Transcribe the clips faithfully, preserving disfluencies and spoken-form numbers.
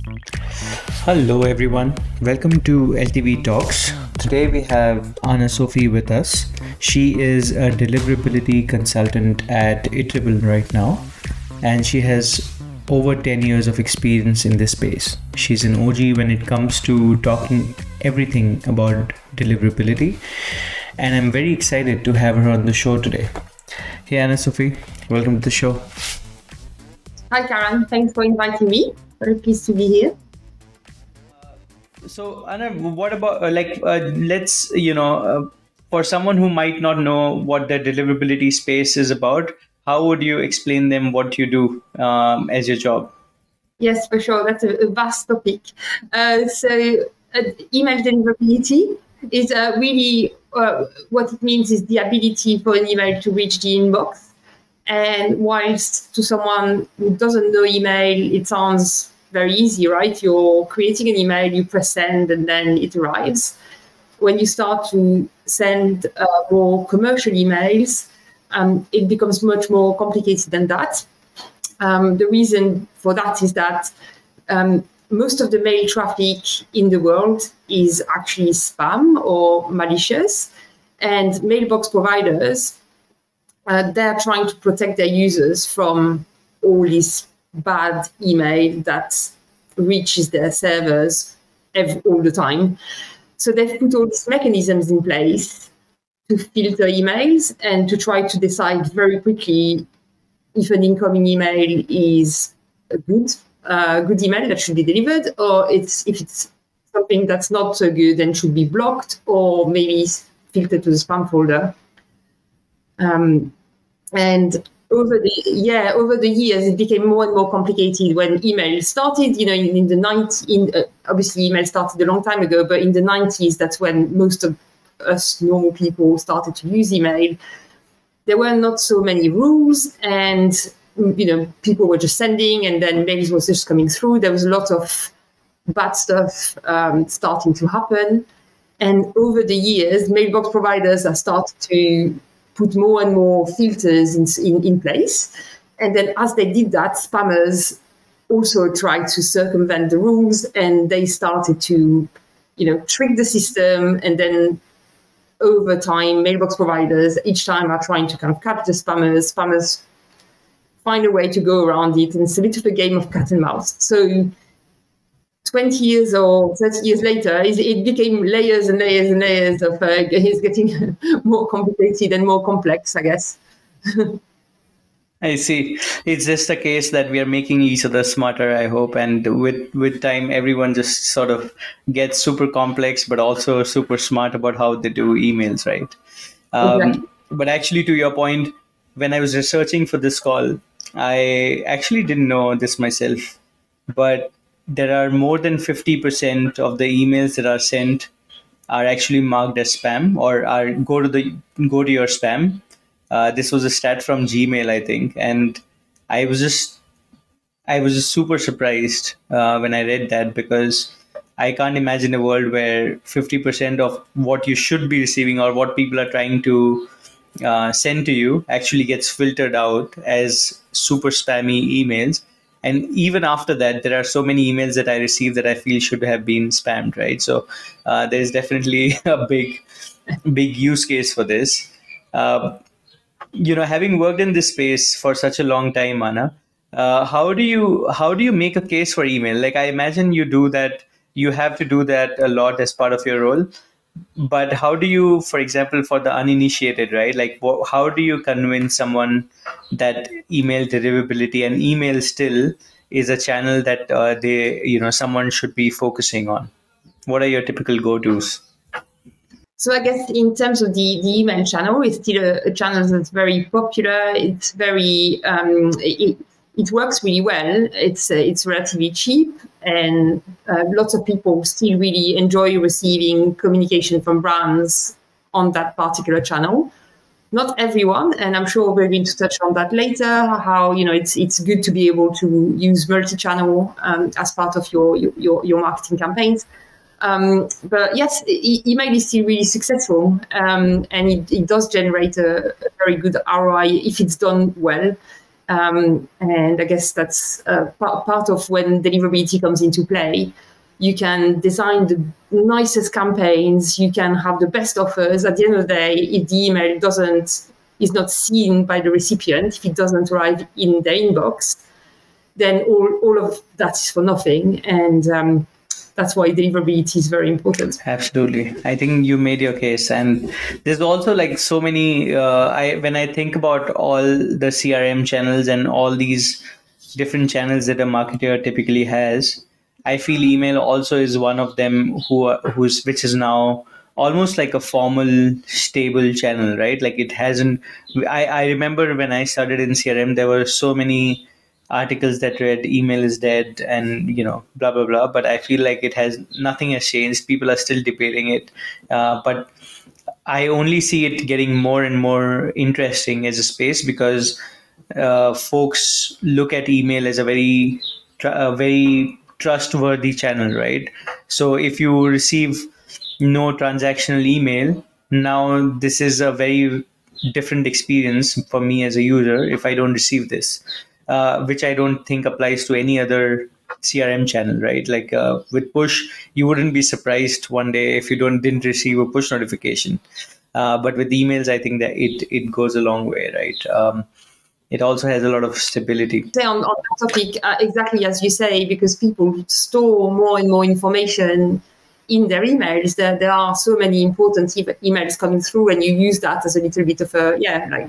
Hello, everyone. Welcome to L T V Talks. Today we have Anna Sophie with us. She is a deliverability consultant at Iterable right now, and she has over ten years of experience in this space. She's an O G when it comes to talking everything about deliverability, and I'm very excited to have her on the show today. Hey, Anna Sophie, welcome to the show. Hi, Karen. Thanks for inviting me. Very pleased to be here. So, Anna, what about uh, like uh, let's you know uh, for someone who might not know what the deliverability space is about, how would you explain them what you do um, as your job? Yes, for sure. That's a, a vast topic. Uh, so, uh, email deliverability is uh, really uh, what it means is the ability for an email to reach the inbox. And whilst to someone who doesn't know email, it sounds very easy, right? You're creating an email, you press send, and then it arrives. When you start to send uh, more commercial emails, um, it becomes much more complicated than that. Um, the reason for that is that um, most of the mail traffic in the world is actually spam or malicious, and mailbox providers, uh, they're trying to protect their users from all this bad email that reaches their servers every, all the time. So they've put all these mechanisms in place to filter emails and to try to decide very quickly if an incoming email is a good, uh, good email that should be delivered, or it's if it's something that's not so good and should be blocked, or maybe filtered to the spam folder. Um, and over the yeah over the years, it became more and more complicated when email started. You know, in, in the nineties, in, uh, obviously email started a long time ago, but in the nineties, that's when most of us normal people started to use email. There were not so many rules, and you know, people were just sending, and then mails was just coming through. There was a lot of bad stuff um, starting to happen, and over the years, mailbox providers have started to put more and more filters in, in, in place. And then as they did that, spammers also tried to circumvent the rules, and they started to, you know, trick the system. And then over time, mailbox providers each time are trying to kind of capture spammers. Spammers find a way to go around it, and it's a bit of a game of cat and mouse. So twenty years or thirty years later, it became layers and layers and layers of uh, it's getting more complicated and more complex, I guess. I see. It's just a case that we are making each other smarter, I hope. And with, with time, everyone just sort of gets super complex, but also super smart about how they do emails, right? Um, Exactly. But actually, to your point, when I was researching for this call, I actually didn't know this myself, but there are more than fifty percent of the emails that are sent are actually marked as spam or are go to the go to your spam. Uh, this was a stat from Gmail, I think, and I was just I was just super surprised uh, when I read that, because I can't imagine a world where fifty percent of what you should be receiving or what people are trying to uh, send to you actually gets filtered out as super spammy emails. And even after that, there are so many emails that I receive that I feel should have been spammed, right? So uh, there's definitely a big, big use case for this. Uh, you know, having worked in this space for such a long time, Anna, uh, how do you how do you make a case for email? Like, I imagine you do that. You have to do that a lot as part of your role. But how do you, for example, for the uninitiated, right? Like, wh- how do you convince someone that email deliverability and email still is a channel that uh, they, you know, someone should be focusing on? What are your typical go-tos? So I guess in terms of the, the email channel, it's still a, a channel that's very popular. It's very um, it, it works really well. It's uh, it's relatively cheap, and uh, lots of people still really enjoy receiving communication from brands on that particular channel. Not everyone, and I'm sure we're going to touch on that later. How, you know, it's it's good to be able to use multi-channel um, as part of your your your marketing campaigns. Um, but yes, e- email is still really successful, um, and it, it does generate a, a very good R O I if it's done well. Um, and I guess that's uh, part, part of when deliverability comes into play. You can design the nicest campaigns, you can have the best offers. At the end of the day, if the email doesn't is not seen by the recipient, if it doesn't arrive in their inbox, then all, all of that is for nothing. And um, that's why deliverability is very important. Absolutely. I think you made your case. And there's also like so many, uh, I when I think about all the C R M channels and all these different channels that a marketer typically has, I feel email also is one of them who are, who's which is now almost like a formal, stable channel, right? Like it hasn't. I, I remember when I started in C R M, there were so many articles that read email is dead and you know blah blah blah. But I feel like it has nothing has changed. People are still debating it, uh, but I only see it getting more and more interesting as a space because uh, folks look at email as a very, a very trustworthy channel, right? So if you receive no transactional email, now this is a very different experience for me as a user if I don't receive this, uh, which I don't think applies to any other C R M channel, right? Like uh, with push, you wouldn't be surprised one day if you don't didn't receive a push notification. Uh, but with emails, I think that it it goes a long way, right? Um, it also has a lot of stability. On, on that topic, uh, exactly as you say, because people store more and more information in their emails, there, there are so many important e- emails coming through, and you use that as a little bit of a, yeah, like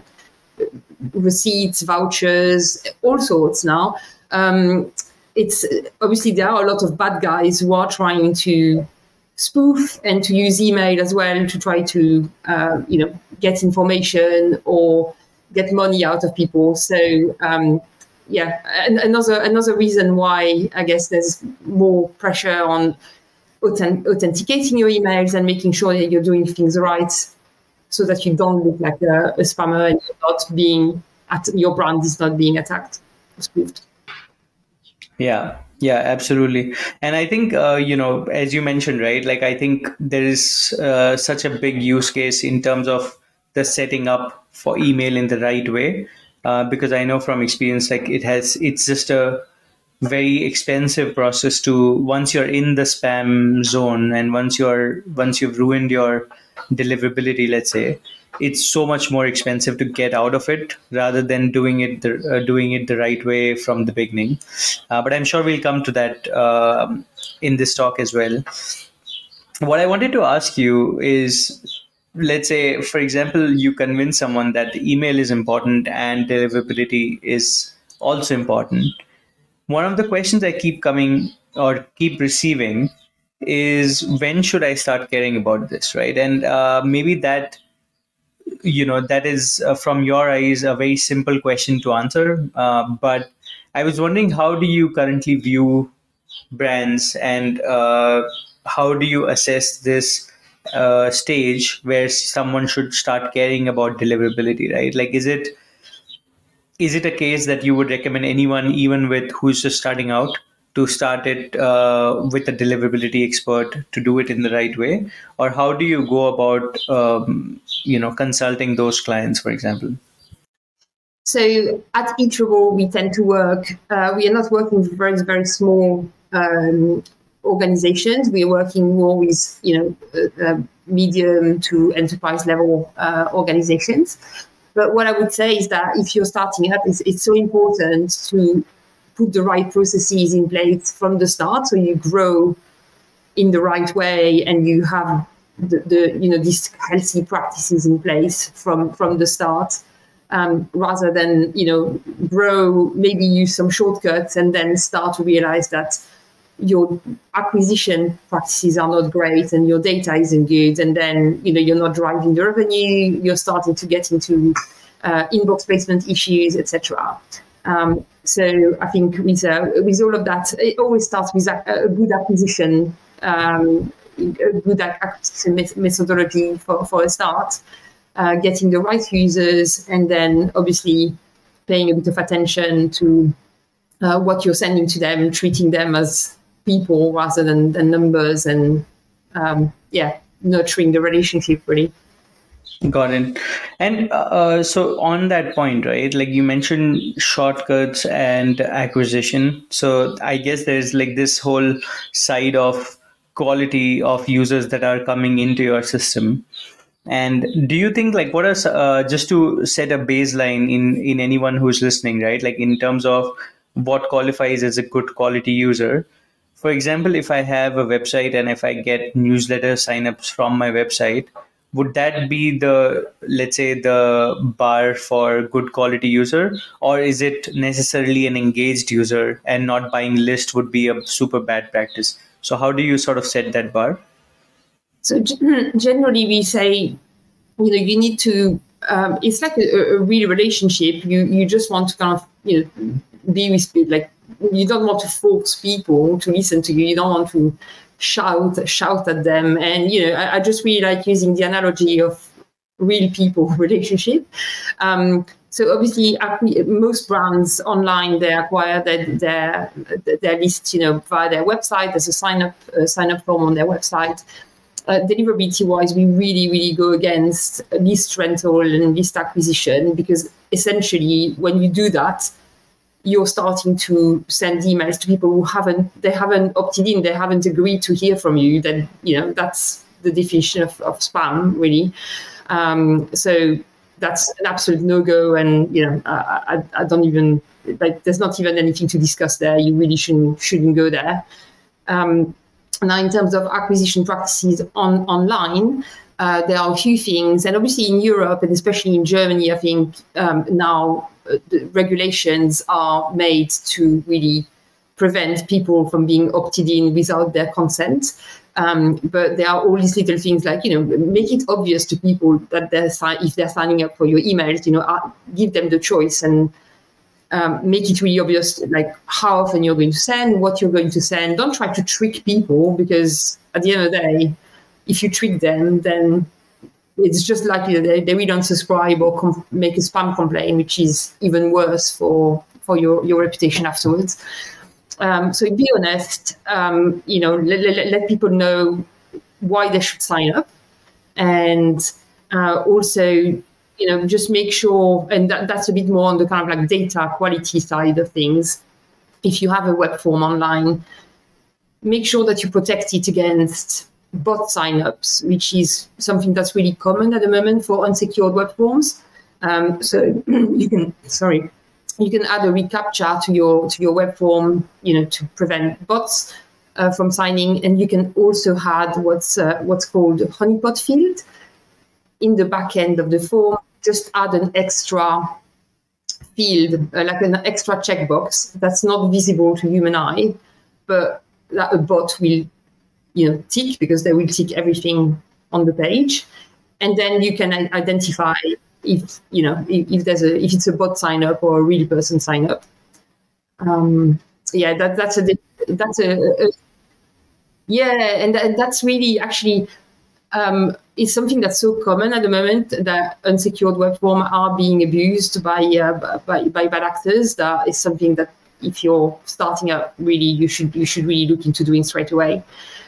receipts, vouchers, all sorts now. Um, it's obviously there are a lot of bad guys who are trying to spoof and to use email as well to try to, uh, you know, get information or get money out of people. So um, yeah, and another another reason why I guess there's more pressure on authentic- authenticating your emails and making sure that you're doing things right, so that you don't look like a, a spammer and you're not being at, your brand is not being attacked or spoofed. Yeah. Yeah, absolutely. And I think, uh, you know, as you mentioned, right, like I think there is uh, such a big use case in terms of the setting up for email in the right way. Uh, because I know from experience, like it has, it's just a very expensive process to, once you're in the spam zone and once you're, once you've ruined your deliverability, let's say, it's so much more expensive to get out of it rather than doing it the, uh, doing it the right way from the beginning. Uh, but I'm sure we'll come to that uh, in this talk as well. What I wanted to ask you is, let's say, for example, you convince someone that email is important and deliverability is also important. One of the questions I keep coming or keep receiving is, when should I start caring about this, right? And uh, maybe that, you know, that is uh, from your eyes a very simple question to answer, uh, but I was wondering, how do you currently view brands and uh, how do you assess this uh, stage where someone should start caring about deliverability, right? Like, is it is it a case that you would recommend anyone, even with who's just starting out, to start it uh, with a deliverability expert to do it in the right way? Or how do you go about, um, you know, consulting those clients, for example? So at Eatable, we tend to work, uh, we are not working with very, very small um, organizations. We are working more with, you know, uh, uh, medium to enterprise level uh, organizations. But what I would say is that if you're starting up, it's, it's so important to put the right processes in place from the start, so you grow in the right way and you have the, the you know, these healthy practices in place from, from the start, um, rather than, you know, grow, maybe use some shortcuts and then start to realize that your acquisition practices are not great and your data isn't good, and then, you know, you're not driving the revenue, you're starting to get into uh, inbox placement issues, et cetera. Um, so I think with uh, with all of that, it always starts with a, a good acquisition, um, a good acquisition methodology for, for a start, uh, getting the right users, and then obviously paying a bit of attention to uh, what you're sending to them, treating them as people rather than, than numbers, and um, yeah, nurturing the relationship really. Got it. And uh, so on that point, right, like you mentioned shortcuts and acquisition. So I guess there's like this whole side of quality of users that are coming into your system. And do you think like what are s- uh, just to set a baseline in in anyone who's listening, right? Like in terms of what qualifies as a good quality user. For example, if I have a website and if I get newsletter signups from my website, would that be the, let's say, the bar for good quality user, or is it necessarily an engaged user and not buying list would be a super bad practice? So how do you sort of set that bar? So generally, we say, you know, you need to. Um, it's like a, a real relationship. You you just want to kind of, you know, be with, like, you don't want to force people to listen to you. You don't want to shout shout at them. And you know, I, I just really like using the analogy of real people relationship. Um, so obviously, most brands online, they acquire their their, their list, you know, via their website. There's a sign up uh, sign up form on their website. Uh, deliverability wise, we really, really go against list rental and list acquisition, because essentially when you do that, you're starting to send emails to people who haven't, they haven't opted in, they haven't agreed to hear from you. Then, you know, that's the definition of, of spam, really. Um, so that's an absolute no-go. And, you know, I, I, I don't even, like, there's not even anything to discuss there. You really shouldn't, shouldn't go there. Um, Now, in terms of acquisition practices on online, uh, there are a few things, and obviously in Europe and especially in Germany, I think um, now uh, the regulations are made to really prevent people from being opted in without their consent. Um, but there are all these little things like, you know, make it obvious to people that they're if they're signing up for your emails, you know, uh, give them the choice and Um, make it really obvious, like how often you're going to send, what you're going to send. Don't try to trick people, because at the end of the day, if you trick them, then it's just likely that they, they will unsubscribe or com- make a spam complaint, which is even worse for for your, your reputation afterwards. Um, so be honest, um, you know, let, let, let people know why they should sign up, and uh, also, you know, just make sure, and that, that's a bit more on the kind of like data quality side of things. If you have a web form online, make sure that you protect it against bot signups, which is something that's really common at the moment for unsecured web forms. Um, so you can, sorry, you can add a reCAPTCHA to your to your web form, you know, to prevent bots uh, from signing, and you can also add what's uh, what's called a honeypot field in the back end of the form. Just add an extra field, uh, like an extra checkbox that's not visible to human eye, but that a bot will, you know, tick, because they will tick everything on the page. And then you can identify if, you know, if, if there's a, if it's a bot sign up or a real person sign up. Um, yeah, that, that's a, that's a, a yeah, and, and that's really actually, um, it's something that's so common at the moment that unsecured web forms are being abused by, uh, by by bad actors. That is something that if you're starting up, really you should you should really look into doing straight away.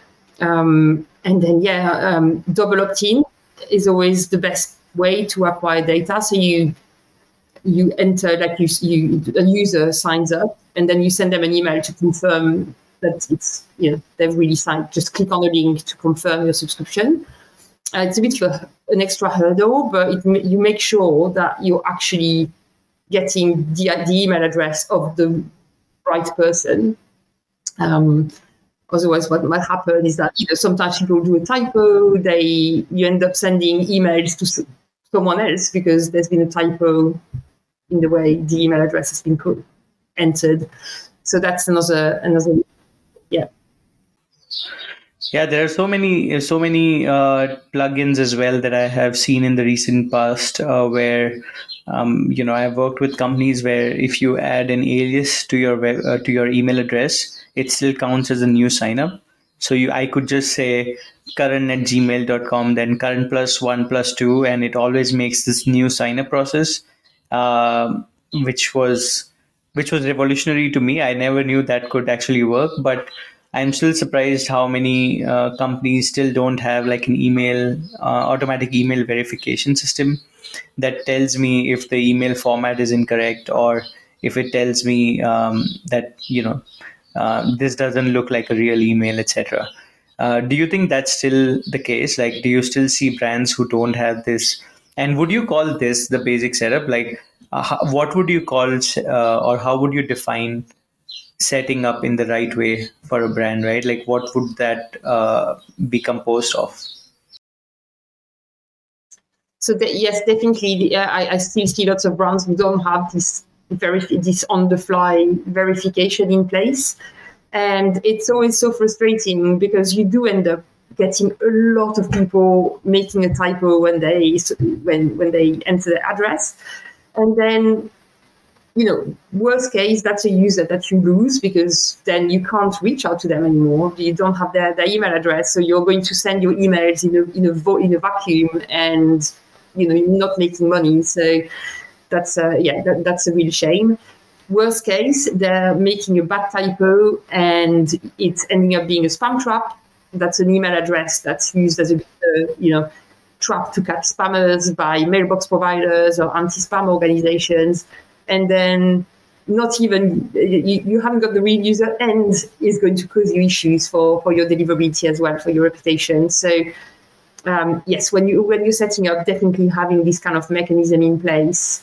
Um, and then yeah, um, double opt-in is always the best way to acquire data. So you you enter, like you, you a user signs up, and then you send them an email to confirm that it's, you know, they've really signed. Just click on the link to confirm your subscription. Uh, it's a bit of a, an extra hurdle, but it, you make sure that you're actually getting the, the email address of the right person. Um, otherwise, what might happen is that, you know, sometimes people do a typo. They you end up sending emails to someone else because there's been a typo in the way the email address has been put, entered. So that's another another yeah. Yeah, there are so many so many uh, plugins as well that I have seen in the recent past uh, where um, you know, I've worked with companies where if you add an alias to your web, uh, to your email address, it still counts as a new sign up. So you, I could just say current at gmail dot com, then current plus one plus two, and it always makes this new sign up process, uh, which was which was revolutionary to me. I never knew that could actually work, but I'm still surprised how many uh, companies still don't have like an email, uh, automatic email verification system that tells me if the email format is incorrect, or if it tells me um, that, you know, uh, this doesn't look like a real email, et cetera. Uh, do you think that's still the case? Like, do you still see brands who don't have this? And would you call this the basic setup? Like, uh, ho- what would you call, uh, or how would you define setting up in the right way for a brand, right? Like, what would that uh, be composed of? So the, yes, definitely, the, uh, I, I still see lots of brands who don't have this verif- this on-the-fly verification in place, and it's always so frustrating because you do end up getting a lot of people making a typo when they when when they enter the address, and then, you know, worst case, that's a user that you lose because then you can't reach out to them anymore. You don't have their, their email address, so you're going to send your emails in a in a, vo- in a vacuum, and, you know, you're not making money. So that's uh, yeah, that, that's a real shame. Worst case, they're making a bad typo and it's ending up being a spam trap. That's an email address that's used as a uh, you know trap to catch spammers by mailbox providers or anti-spam organizations. And then not even, you, you haven't got the real user, and is going to cause you issues for, for your deliverability as well, for your reputation. So um, yes, when, you, when you're setting up, definitely having this kind of mechanism in place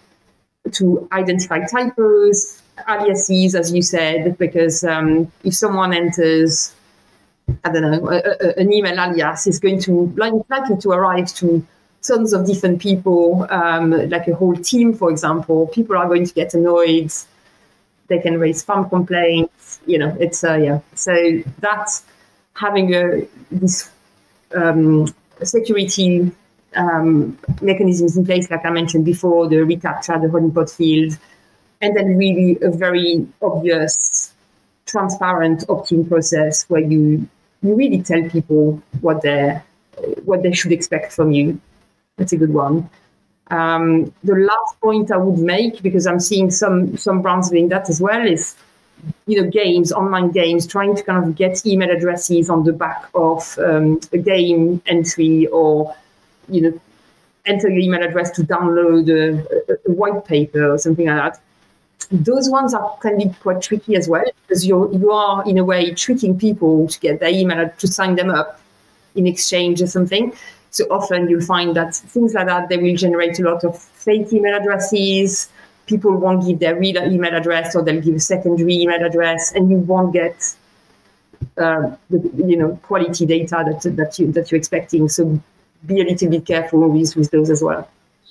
to identify typos, aliases, as you said, because um, if someone enters, I don't know, a, a, an email alias, is going to like, likely to arrive to tons of different people, um, like a whole team, for example. People are going to get annoyed. They can raise spam complaints. You know, it's uh, yeah. So that's having a this um, security um, mechanisms in place, like I mentioned before, the reCAPTCHA, the honeypot field, and then really a very obvious, transparent opt-in process where you you really tell people what they what they should expect from you. That's a good one. Um, the last point I would make, because I'm seeing some some brands doing that as well, is, you know, games, online games, trying to kind of get email addresses on the back of um, a game entry, or, you know, enter your email address to download a, a, a white paper or something like that. Those ones are can be quite tricky as well, because you you are in a way tricking people to get their email, to sign them up in exchange or something. So often you'll find that things like that, they will generate a lot of fake email addresses. People won't give their real email address, or they'll give a secondary email address, and you won't get uh, the, you know, quality data that that you that you're expecting. So be a little bit careful with, with those as well.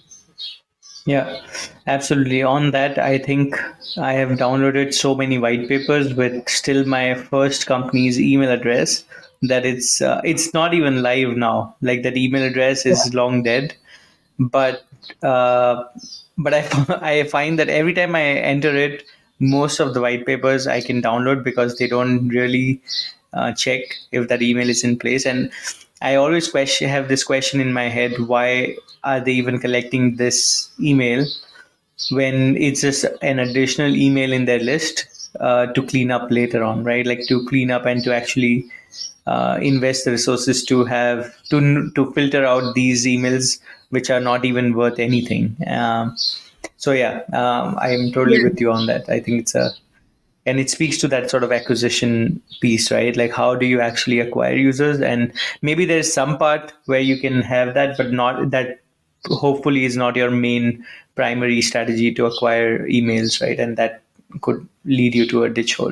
Yeah, absolutely. On that, I think I have downloaded so many white papers with still my first company's email address that it's uh, it's not even live now. Like, that email address is long dead. But uh, but I I find that every time I enter it, most of the white papers I can download because they don't really uh, check if that email is in place. And I always question have this question in my head: why are they even collecting this email when it's just an additional email in their list uh, to clean up later on, right? Like, to clean up and to actually uh, invest the resources to have to to filter out these emails which are not even worth anything. Um, so yeah, um, I'm totally Yeah. with you on that. I think it's a and it speaks to that sort of acquisition piece, right? Like, how do you actually acquire users? And maybe there's some part where you can have that, but not that hopefully is not your main primary strategy to acquire emails, right? And that could lead you to a ditch hole.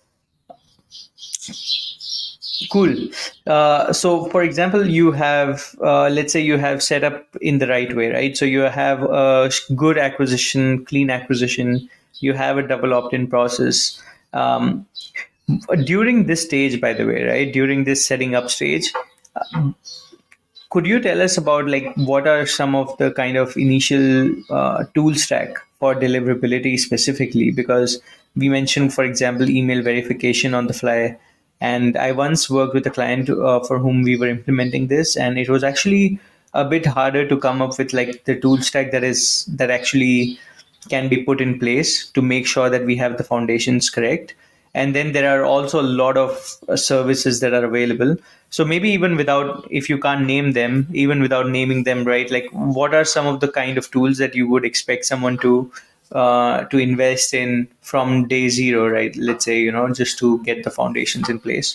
Cool. Uh, so, for example, you have, uh, let's say you have set up in the right way, right? So you have a good acquisition, clean acquisition. You have a double opt-in process. Um, during this stage, by the way, right? During this setting up stage, could you tell us about, like, what are some of the kind of initial uh, tool stack for deliverability specifically? Because we mentioned, for example, email verification on the fly. And I once worked with a client uh, for whom we were implementing this, and it was actually a bit harder to come up with like the tool stack that is that actually can be put in place to make sure that we have the foundations correct. And then there are also a lot of uh, services that are available. So maybe even without, if you can't name them, even without naming them, right? Like, what are some of the kind of tools that you would expect someone to uh, to invest in from day zero, right? Let's say, you know, just to get the foundations in place.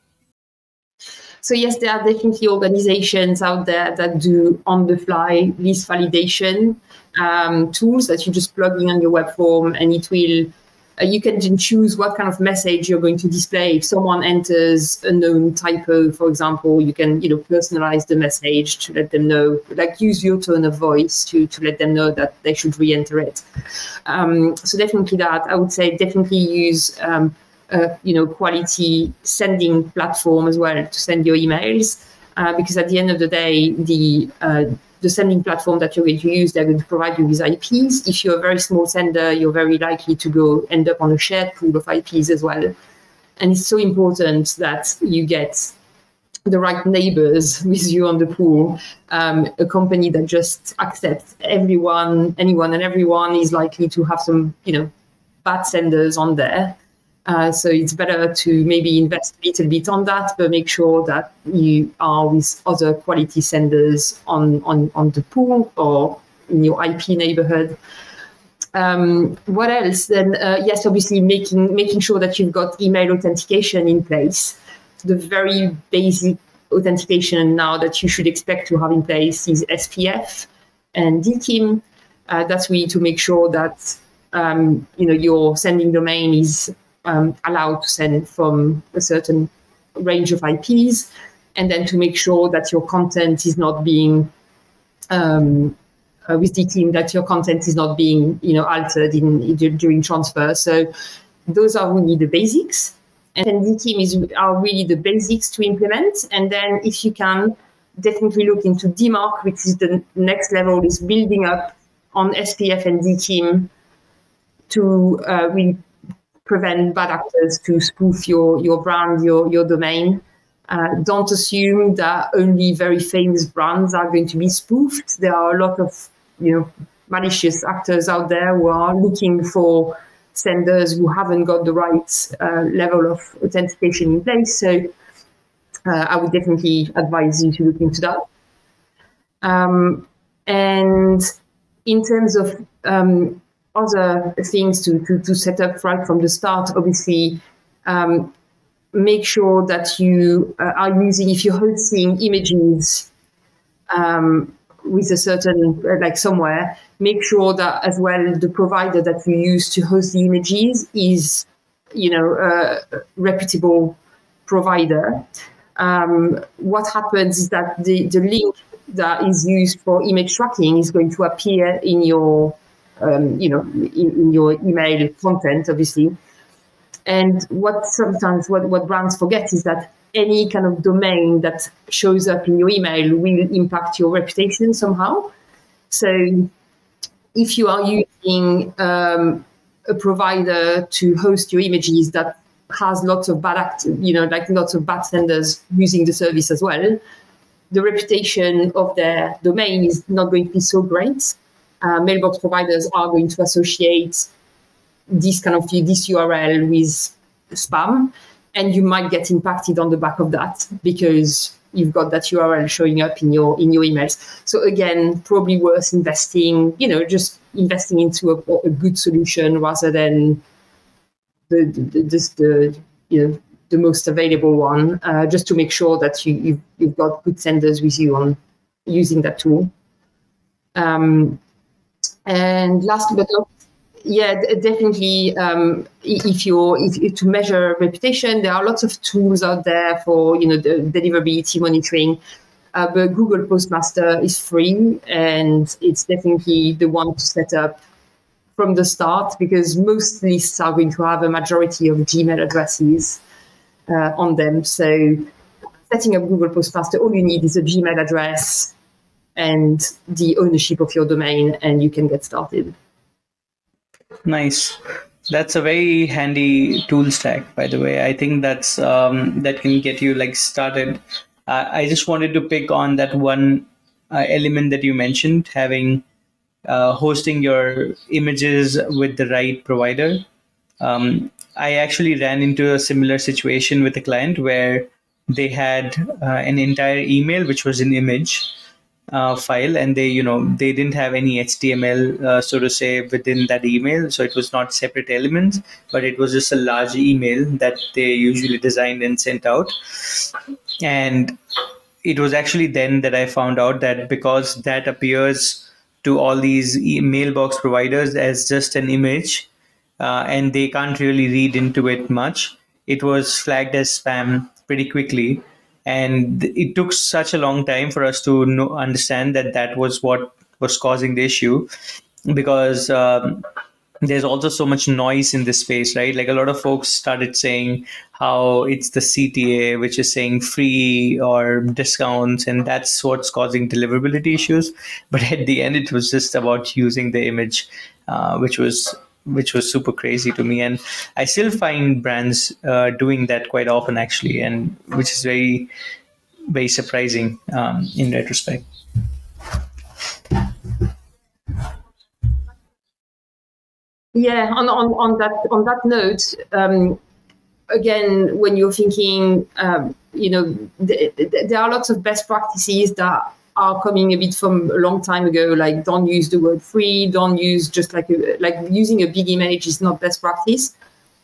So yes, there are definitely organizations out there that do on-the-fly list validation um, tools that you just plug in on your web form, and it will. Uh, you can then choose what kind of message you're going to display. If someone enters a known typo, for example, you can you know personalize the message to let them know, like use your tone of voice to to let them know that they should re-enter it. Um, so definitely that. I would say definitely use. Um, Uh, you know, quality sending platform as well to send your emails, uh, because at the end of the day, the uh, the sending platform that you're going to use, they're going to provide you with I Ps. If you're a very small sender, you're very likely to go end up on a shared pool of I Ps as well. And it's so important that you get the right neighbors with you on the pool. Um, a company that just accepts everyone, anyone and everyone is likely to have some, you know, bad senders on there. Uh, so it's better to maybe invest a little bit on that, but make sure that you are with other quality senders on, on, on the pool or in your I P neighborhood. Um, what else? Then, uh, yes, obviously making making sure that you've got email authentication in place. The very basic authentication now that you should expect to have in place is S P F and D K I M. Uh, that's really to make sure that um, you know your sending domain is Um, allowed to send from a certain range of I Ps, and then to make sure that your content is not being um, uh, with D K I M, that your content is not being you know altered in, in during transfer. So those are really the basics, and then D K I M is are really the basics to implement. And then if you can, definitely look into D MARC, which is the next level, is building up on S P F and D K I M to uh, really prevent bad actors to spoof your, your brand, your, your domain. Uh, don't assume that only very famous brands are going to be spoofed. There are a lot of, you know, malicious actors out there who are looking for senders who haven't got the right uh, level of authentication in place. So uh, I would definitely advise you to look into that. Um, and in terms of um, other things to, to, to set up right from the start, obviously, um, make sure that you uh, are using, if you're hosting images um, with a certain, uh, like somewhere, make sure that as well the provider that you use to host the images is, you know, a reputable provider. Um, what happens is that the, the link that is used for image tracking is going to appear in your Um, you know, in, in your email content, obviously. And what sometimes what, what brands forget is that any kind of domain that shows up in your email will impact your reputation somehow. So if you are using um, a provider to host your images that has lots of bad act, you know, like lots of bad senders using the service as well, the reputation of their domain is not going to be so great. Uh, mailbox providers are going to associate this kind of this U R L with spam, and you might get impacted on the back of that because you've got that U R L showing up in your in your emails. So again, probably worth investing, you know, just investing into a, a good solution rather than the the, the, the you know the most available one, uh, just to make sure that you you've, you've got good senders with you on using that tool. Um, And last but not, yeah, definitely. Um, if you're if, to measure reputation, there are lots of tools out there for you know the deliverability monitoring. Uh, but Google Postmaster is free, and it's definitely the one to set up from the start because most lists are going to have a majority of Gmail addresses uh, on them. So setting up Google Postmaster, all you need is a Gmail address and the ownership of your domain, and you can get started. Nice. That's a very handy tool stack, by the way. I think that's um, that can get you like started. Uh, I just wanted to pick on that one uh, element that you mentioned, having uh, hosting your images with the right provider. Um, I actually ran into a similar situation with a client where they had uh, an entire email which was an image uh, file, and they, you know, they didn't have any H T M L, uh, so to say, within that email. So it was not separate elements, but it was just a large email that they usually designed and sent out. And it was actually then that I found out that because that appears to all these e- mailbox providers as just an image, uh, and they can't really read into it much, it was flagged as spam pretty quickly. And it took such a long time for us to know, understand that that was what was causing the issue, because um, there's also so much noise in this space, right? Like a lot of folks started saying how it's the C T A which is saying free or discounts, and that's what's causing deliverability issues. But at the end, it was just about using the image, uh, which was which was super crazy to me. And I still find brands uh, doing that quite often, actually, and which is very, very surprising um, in retrospect. Yeah, on, on, on that on that note, um, again, when you're thinking, um, you know, th- th- there are lots of best practices that are coming a bit from a long time ago, like don't use the word free, don't use just like a, like using a big image is not best practice.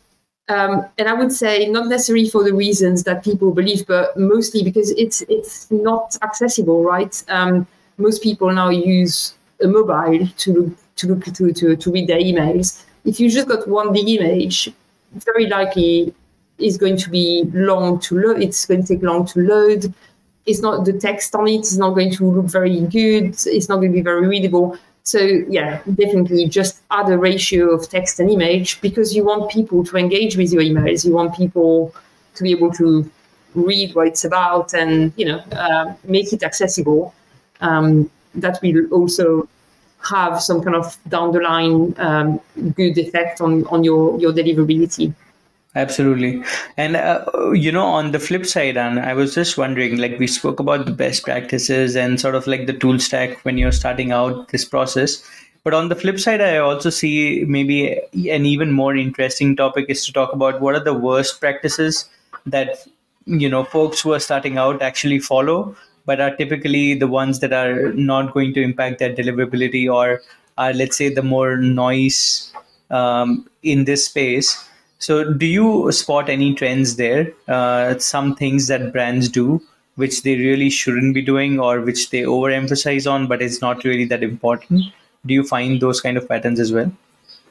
Um, and I would say not necessarily for the reasons that people believe, but mostly because it's it's not accessible, right? Um, most people now use a mobile to look to look to, to to read their emails. If you just got one big image, very likely it's going to be long to load. It's going to take long to load. It's not the text on it is not going to look very good. It's not going to be very readable. So yeah, definitely just add a ratio of text and image, because you want people to engage with your emails. You want people to be able to read what it's about and, you know, uh, make it accessible. Um, that will also have some kind of down the line um, good effect on, on your, your deliverability. Absolutely. And, uh, you know, on the flip side, and I was just wondering, like we spoke about the best practices and sort of like the tool stack when you're starting out this process. But on the flip side, I also see maybe an even more interesting topic is to talk about what are the worst practices that, you know, folks who are starting out actually follow, but are typically the ones that are not going to impact their deliverability, or are, let's say, the more noise um, in this space. So do you spot any trends there? Uh, some things that brands do, which they really shouldn't be doing, or which they overemphasize on, but it's not really that important. Do you find those kind of patterns as well?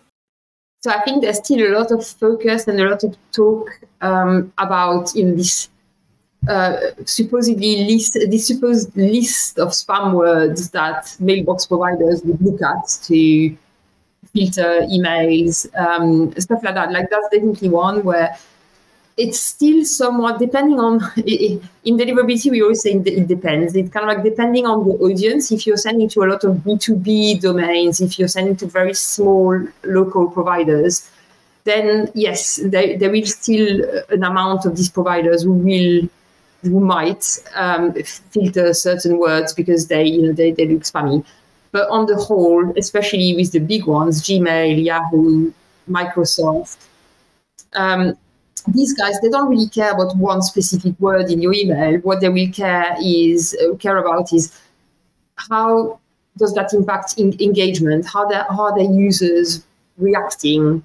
So I think there's still a lot of focus and a lot of talk um, about in this uh, supposedly list, this supposed list of spam words that mailbox providers would look at to filter emails, um, stuff like that. Like that's definitely one where it's still somewhat depending on, in deliverability, we always say it depends. It's kind of like depending on the audience. If you're sending to a lot of B two B domains, if you're sending to very small local providers, then yes, there, there will still an amount of these providers who will, who might um, filter certain words because they, you know, they, they look spammy. But on the whole, especially with the big ones, Gmail, Yahoo, Microsoft, um, these guys, they don't really care about one specific word in your email. What they will care is uh, care about is how does that impact in engagement? How they, how are their users reacting?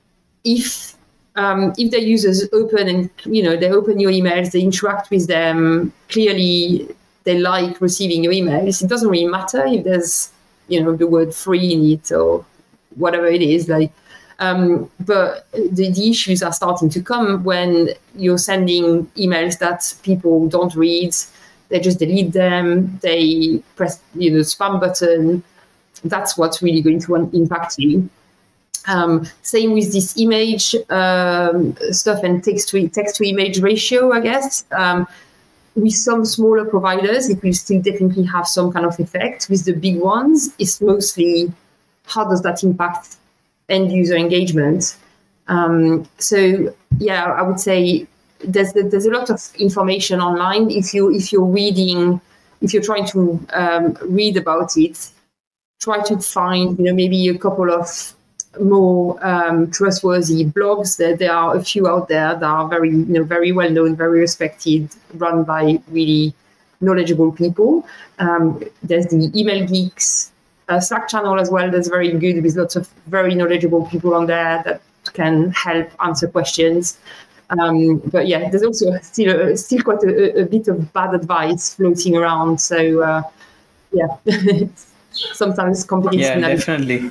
If um, if their users open and, you know, they open your emails, they interact with them, clearly they like receiving your emails. It doesn't really matter if there's, you know, the word free in it or whatever it is. Like, um, but the, the issues are starting to come when you're sending emails that people don't read. They just delete them. They press, you know, spam button. That's what's really going to impact you. Um, same with this image um, stuff and text to text to image ratio, I guess. Um, with some smaller providers, it will still definitely have some kind of effect. With the big ones, it's mostly how does that impact end user engagement. Um, so yeah, I would say there's there's a lot of information online. If you if you're reading, if you're trying to um, read about it, try to find, you know, maybe a couple of more um, trustworthy blogs. There, there are a few out there that are very, you know, very well known, very respected, run by really knowledgeable people. Um, there's the Email Geeks uh, Slack channel as well. That's very good with lots of very knowledgeable people on there that can help answer questions. Um, but yeah, there's also still still quite a, a bit of bad advice floating around. So uh, yeah, sometimes companies. Yeah, definitely.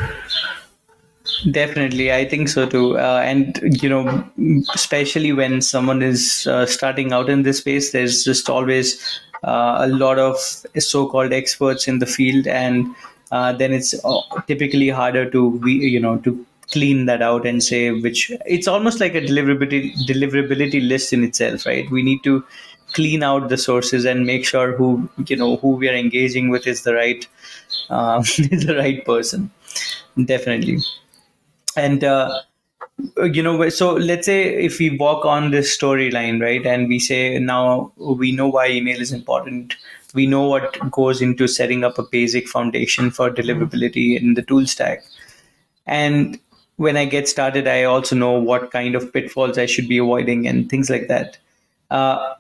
Definitely, I think so too. Uh, and, you know, especially when someone is uh, starting out in this space, there's just always uh, a lot of so-called experts in the field. And uh, then it's typically harder to, be, you know, to clean that out and say which, it's almost like a deliverability, deliverability list in itself, right? We need to clean out the sources and make sure who, you know, who we are engaging with is the right, uh, is the right person. Definitely. And, uh, you know, so let's say if we walk on this storyline, right, and we say now we know why email is important. We know what goes into setting up a basic foundation for deliverability in the tool stack. And when I get started, I also know what kind of pitfalls I should be avoiding and things like that. Uh,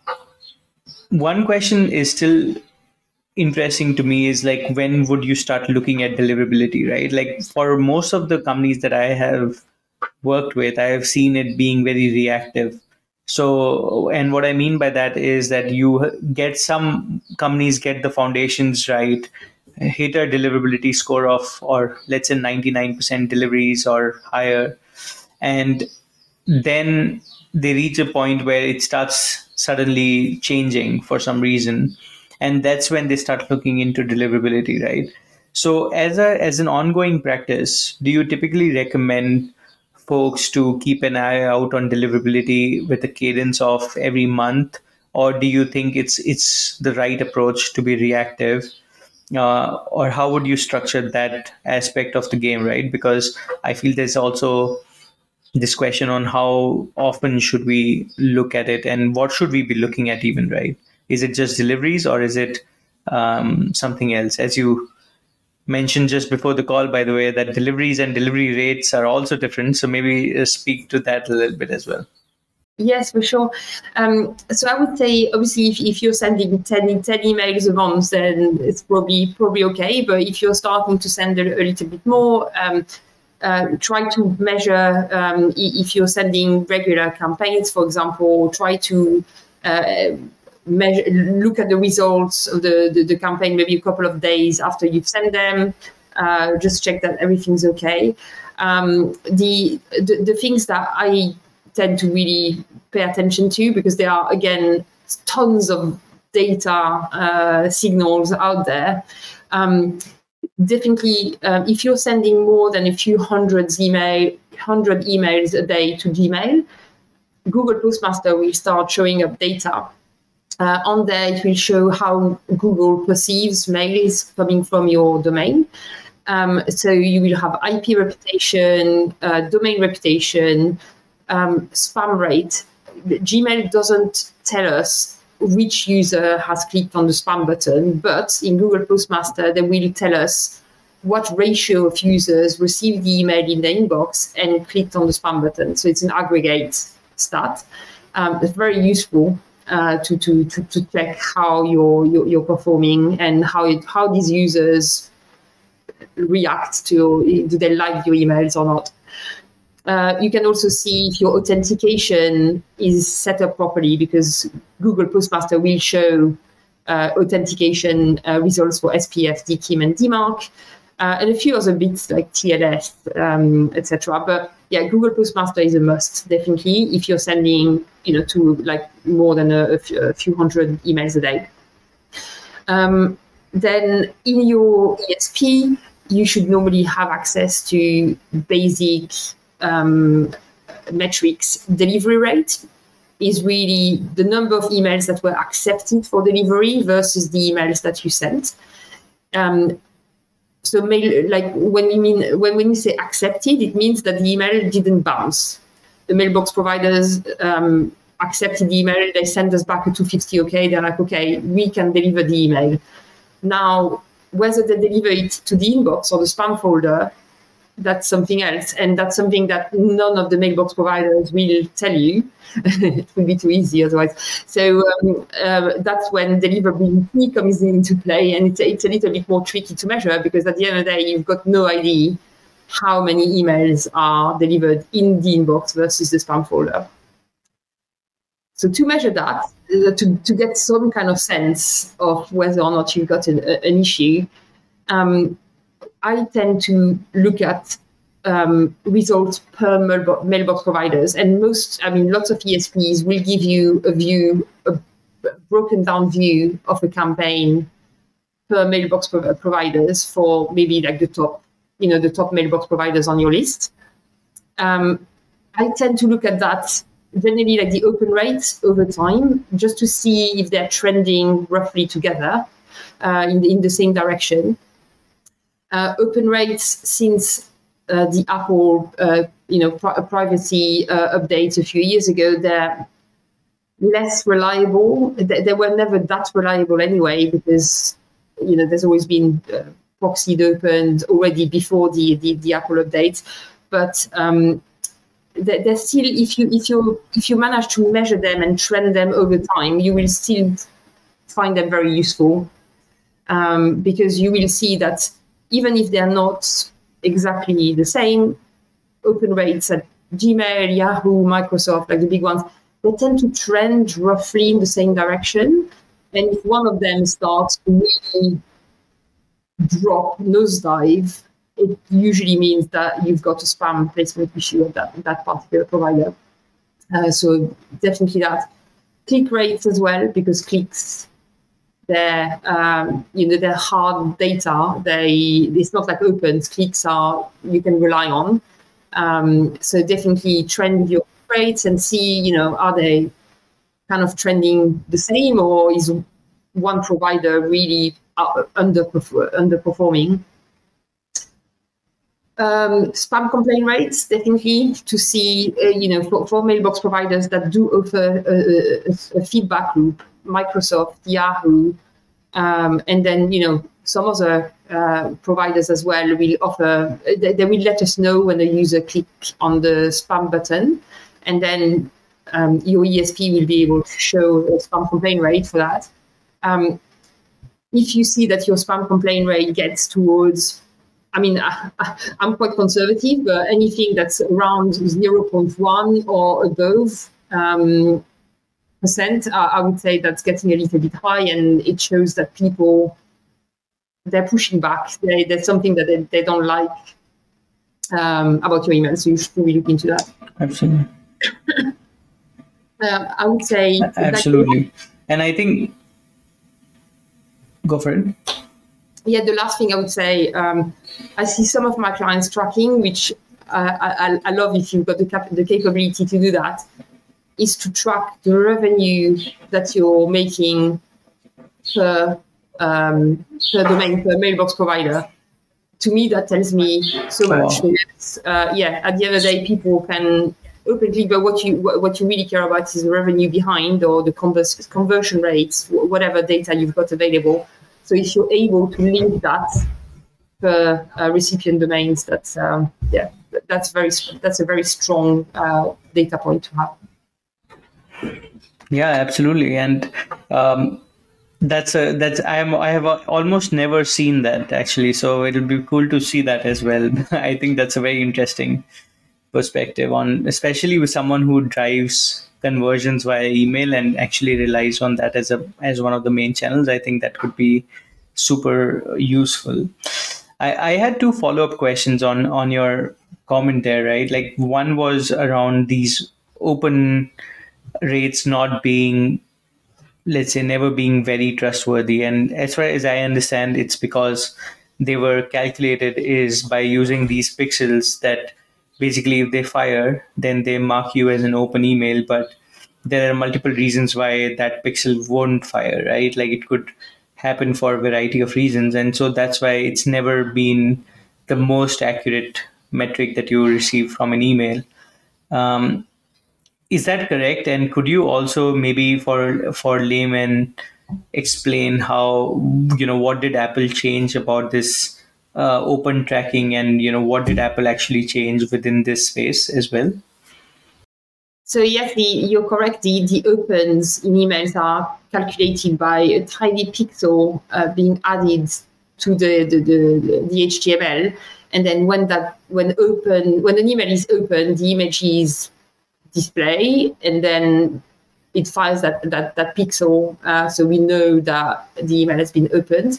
one question is still interesting to me is like, when would you start looking at deliverability, right? Like for most of the companies that I have worked with, I have seen it being very reactive. So, and what I mean by that is that you get some companies get the foundations right, hit a deliverability score of, or let's say ninety-nine percent deliveries or higher. And then they reach a point where it starts suddenly changing for some reason. And that's when they start looking into deliverability, right? So as a as an ongoing practice, do you typically recommend folks to keep an eye out on deliverability with a cadence of every month? Or do you think it's it's the right approach to be reactive? Uh, or how would you structure that aspect of the game, right? Because I feel there's also this question on how often should we look at it and what should we be looking at even, right? Is it just deliveries or is it um, something else? As you mentioned just before the call, by the way, that deliveries and delivery rates are also different. So maybe uh, speak to that a little bit as well. Yes, for sure. Um, so I would say, obviously, if, if you're sending ten, ten emails a month, then it's probably probably okay. But if you're starting to send a, a little bit more, um, uh, try to measure um, if you're sending regular campaigns, for example, try to uh, measure, look at the results of the, the, the campaign maybe a couple of days after you've sent them. Uh, just check that everything's okay. Um, the, the the things that I tend to really pay attention to, because there are, again, tons of data uh, signals out there. Um, definitely, um, if you're sending more than a few hundreds email, hundred emails a day to Gmail, Google Postmaster will start showing up data. Uh, on there, it will show how Google perceives mails coming from your domain. Um, so you will have I P reputation, uh, domain reputation, Um, spam rate. Gmail doesn't tell us which user has clicked on the spam button, but in Google Postmaster, they will tell us what ratio of users received the email in the inbox and clicked on the spam button. So it's an aggregate stat. Um, it's very useful uh, to, to, to, to check how you're, you're, you're performing and how, it, how these users react to, do they like your emails or not. Uh, you can also see if your authentication is set up properly, because Google Postmaster will show uh, authentication uh, results for S P F, D K I M, and D MARC, uh, and a few other bits like T L S, um, et cetera. But yeah, Google Postmaster is a must, definitely, if you're sending, you know, to like more than a, a, few, a few hundred emails a day. Um, then in your E S P, you should normally have access to basic Um, metrics. Delivery rate is really the number of emails that were accepted for delivery versus the emails that you sent. Um, so, mail, like when we mean when, when we say accepted, it means that the email didn't bounce. The mailbox providers um, accepted the email, they send us back a two fifty okay. They're like, okay, we can deliver the email. Now, whether they deliver it to the inbox or the spam folder, that's something else. And that's something that none of the mailbox providers will tell you. It will be too easy otherwise. So um, uh, that's when deliverability comes into play. And it's, it's a little bit more tricky to measure, because at the end of the day, you've got no idea how many emails are delivered in the inbox versus the spam folder. So to measure that, uh, to, to get some kind of sense of whether or not you've got an, an issue, um, I tend to look at um, results per mailbox, mailbox providers. And most, I mean, lots of E S Ps will give you a view, a broken down view of a campaign per mailbox pro- providers for maybe like the top, you know, the top mailbox providers on your list. Um, I tend to look at that generally like the open rates over time, just to see if they're trending roughly together uh, in, the, in the same direction. Uh, open rates since uh, the Apple, uh, you know, pri- privacy uh, updates a few years ago, they're less reliable. They, they were never that reliable anyway, because you know there's always been uh, proxied opened already before the the, the Apple updates. But um, they, they're still, if you if you if you manage to measure them and trend them over time, you will still find them very useful, um, because you will see that even if they're not exactly the same, open rates at Gmail, Yahoo, Microsoft, like the big ones, they tend to trend roughly in the same direction. And if one of them starts to really drop, nosedive, it usually means that you've got a spam placement issue at that, that particular provider. Uh, so definitely that. Click rates as well, because clicks, they're, um, you know, they're hard data. They, it's not like opens. Clicks are, you can rely on. Um, so definitely trend your rates and see, you know, are they kind of trending the same, or is one provider really underperform, underperforming? Um, spam complaint rates, definitely, to see, uh, you know, for, for mailbox providers that do offer a, a, a feedback loop, Microsoft, Yahoo, um, and then, you know, some other uh, providers as well will offer, they, they will let us know when a user click on the spam button, and then um, your E S P will be able to show a spam complaint rate for that. Um, if you see that your spam complaint rate gets towards, I mean, I, I'm quite conservative, but anything that's around zero point one or above um, percent, uh, I would say that's getting a little bit high, and it shows that people, they're pushing back. They, there's something that they, they don't like um, about your email, so you should really look into that. Absolutely. uh, I would say... Absolutely. And I think... Go for it. Yeah, the last thing I would say, um, I see some of my clients tracking, which uh, I, I love if you've got the, cap- the capability to do that, is to track the revenue that you're making per, um, per domain, per mailbox provider. To me, that tells me so much. Wow. Uh, yeah, at the end of the day, people can open click, but what you what you really care about is the revenue behind, or the convers- conversion rates, whatever data you've got available. So if you're able to link that per uh, recipient domains, that's um, yeah, that's very that's a very strong uh, data point to have. Yeah, absolutely, and um, that's a that's I am I have almost never seen that actually. So it'll be cool to see that as well. I think that's a very interesting perspective on, especially with someone who drives conversions via email and actually relies on that as a as one of the main channels. I think that could be super useful. I, I had two follow-up questions on on your comment there, right? Like one was around these open rates not being, let's say, never being very trustworthy. And as far as I understand, it's because they were calculated is by using these pixels that basically if they fire, then they mark you as an open email, but there are multiple reasons why that pixel won't fire, right? Like it could happen for a variety of reasons. And so that's why it's never been the most accurate metric that you receive from an email. Um, is that correct? And could you also maybe for for laymen explain how, you know, what did Apple change about this uh, open tracking, and you know what did Apple actually change within this space as well? So yes, the, you're correct. The, the opens in emails are calculated by a tiny pixel uh, being added to the, the, the, the H T M L. And then when that when open when an email is open, the image is displayed, and then it fires that that, that pixel, uh, so we know that the email has been opened.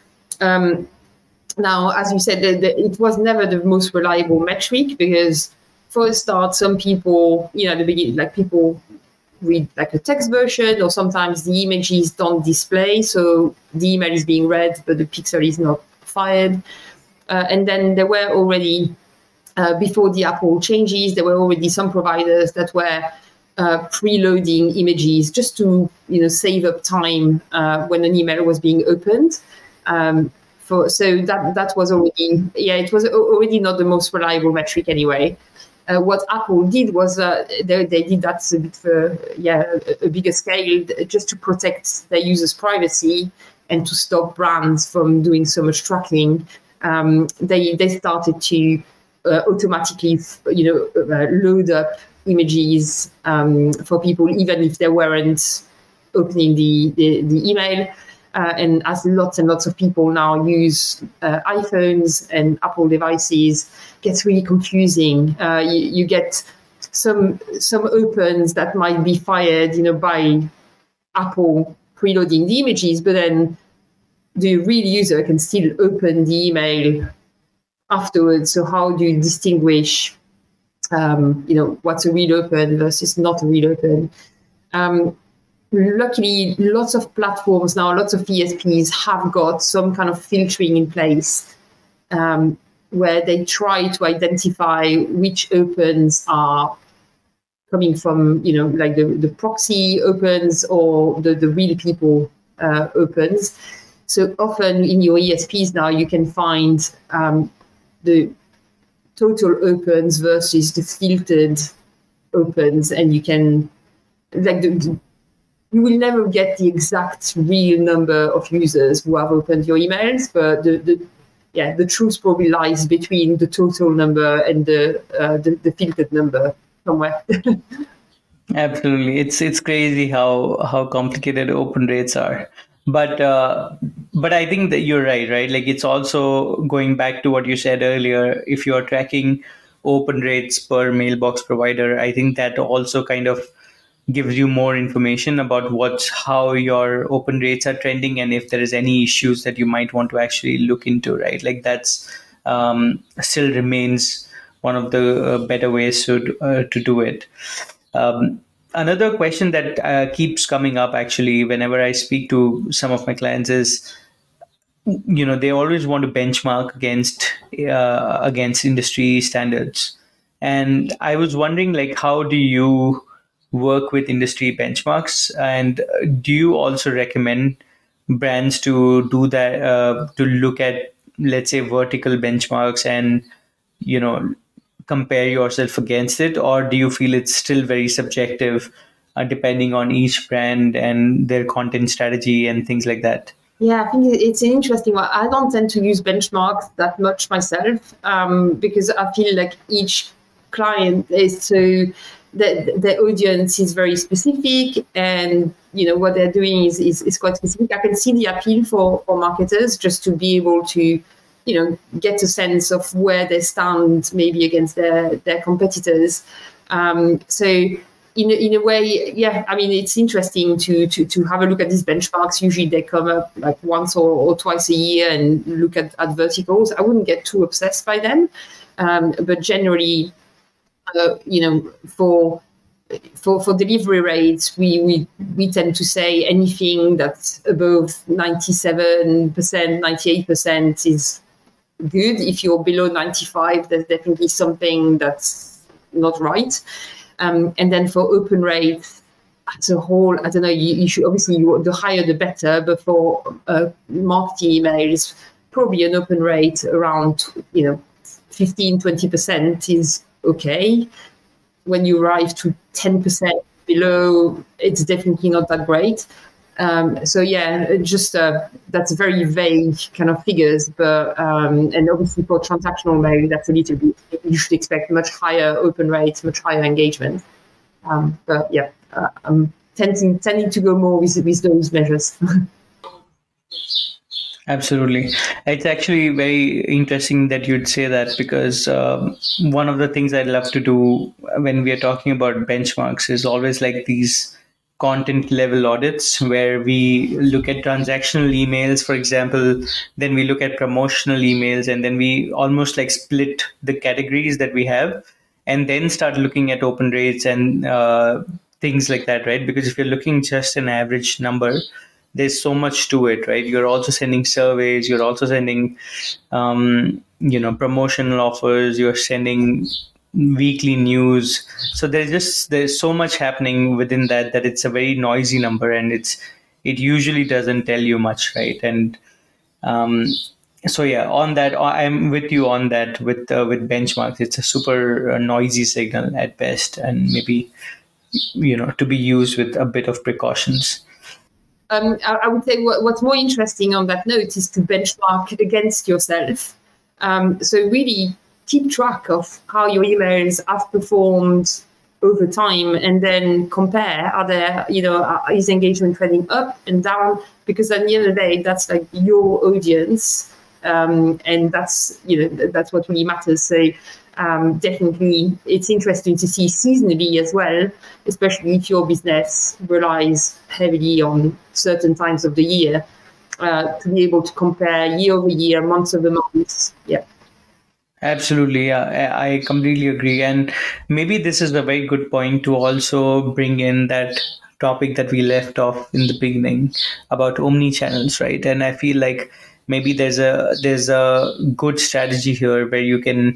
Um, now, as you said, the, the, it was never the most reliable metric, because for a start, some people, you know, at the beginning, like people read like a text version, or sometimes the images don't display, so the email is being read, but the pixel is not fired. Uh, and then there were already, uh, before the Apple changes, there were already some providers that were uh, preloading images just to, you know, save up time uh, when an email was being opened. Um, for so that that was already, yeah, it was already not the most reliable metric anyway. Uh, what Apple did was uh, they, they did that a bit for, yeah, a, a bigger scale, just to protect their users' privacy and to stop brands from doing so much tracking. Um, they they started to uh, automatically, you know, uh, load up images um, for people, even if they weren't opening the the, the email. Uh, and as lots and lots of people now use uh, iPhones and Apple devices, gets really confusing. Uh, you, you get some some opens that might be fired, you know, by Apple preloading the images, but then the real user can still open the email afterwards. So how do you distinguish, um, you know, what's a real open versus not a real open? Um, Luckily, lots of platforms now, lots of E S Ps have got some kind of filtering in place um, where they try to identify which opens are coming from, you know, like the, the proxy opens or the, the real people uh, opens. So often in your E S Ps now, you can find um, the total opens versus the filtered opens, and you can, like, the, you will never get the exact real number of users who have opened your emails, but the, the yeah, the truth probably lies between the total number and the uh, the, the filtered number somewhere. Absolutely, it's it's crazy how how complicated open rates are. But uh, but I think that you're right, right? Like, it's also going back to what you said earlier. If you are tracking open rates per mailbox provider, I think that also kind of gives you more information about what's how your open rates are trending, and if there is any issues that you might want to actually look into, right? Like, that's um, still remains one of the uh, better ways to uh, to do it. Um, another question that uh, keeps coming up actually whenever I speak to some of my clients is, you know, they always want to benchmark against uh, against industry standards, and I was wondering, like, how do you work with industry benchmarks, and do you also recommend brands to do that, uh, to look at, let's say, vertical benchmarks and, you know, compare yourself against it, or do you feel it's still very subjective, uh, depending on each brand and their content strategy and things like that? Yeah, I think it's an interesting one. I don't tend to use benchmarks that much myself um, because I feel like each client is so, the, the audience is very specific, and you know what they're doing is, is, is quite specific. I can see the appeal for, for marketers just to be able to, you know, get a sense of where they stand maybe against their, their competitors. Um, so in a, in a way, yeah, I mean, it's interesting to, to, to have a look at these benchmarks. Usually they come up like once or, or twice a year and look at, at verticals. I wouldn't get too obsessed by them. Um, but generally, uh, you know, for For, for delivery rates, we, we we tend to say anything that's above ninety-seven percent, ninety-eight percent is good. If you're below ninety-five, there's definitely something that's not right. Um, and then for open rates as a whole, I don't know, you, you should obviously, you, the higher the better, but for uh, marketing emails, probably an open rate around, you know, fifteen, twenty percent is okay. When you arrive to ten percent below, it's definitely not that great. Um, so yeah, just uh, that's very vague kind of figures, but um, and obviously for transactional mail, that's a little bit. You should expect much higher open rates, much higher engagement. Um, but yeah, uh, I'm tending tending to go more with with those measures. Absolutely. It's actually very interesting that you'd say that, because um, one of the things I love to do when we are talking about benchmarks is always like these content level audits where we look at transactional emails, for example, then we look at promotional emails, and then we almost like split the categories that we have and then start looking at open rates and uh, things like that, right? Because if you're looking just an average number, there's so much to it, right? You're also sending surveys, you're also sending um, you know promotional offers, you're sending weekly news. So there's just there's so much happening within that that it's a very noisy number, and it's it usually doesn't tell you much, right? And um, so yeah, on that, I'm with you on that. With uh, with benchmarks, it's a super uh, noisy signal at best, and maybe you know to be used with a bit of precautions. Um, I, I would say what, what's more interesting on that note is to benchmark against yourself. Um, so really keep track of how your emails have performed over time, and then compare: are there, you know, is engagement trending up and down? Because at the end of the day, that's like your audience, um, and that's you know that's what really matters. So um, definitely, it's interesting to see seasonally as well, especially if your business relies heavily on certain times of the year, uh, to be able to compare year over year, month over month. Yeah. Absolutely, yeah, I I completely agree. And maybe this is a very good point to also bring in that topic that we left off in the beginning about omni channels, right? And I feel like maybe there's a there's a good strategy here where you can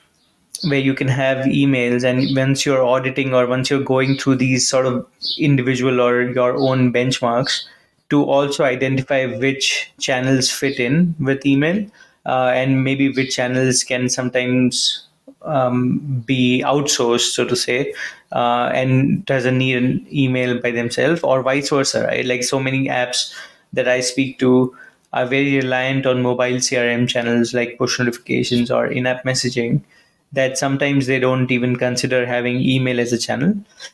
where you can have emails, and once you're auditing or once you're going through these sort of individual or your own benchmarks, to also identify which channels fit in with email, uh, and maybe which channels can sometimes um, be outsourced, so to say, uh, and doesn't need an email by themselves, or vice versa, right? Like so many apps that I speak to are very reliant on mobile C R M channels like push notifications or in-app messaging, that sometimes they don't even consider having email as a channel.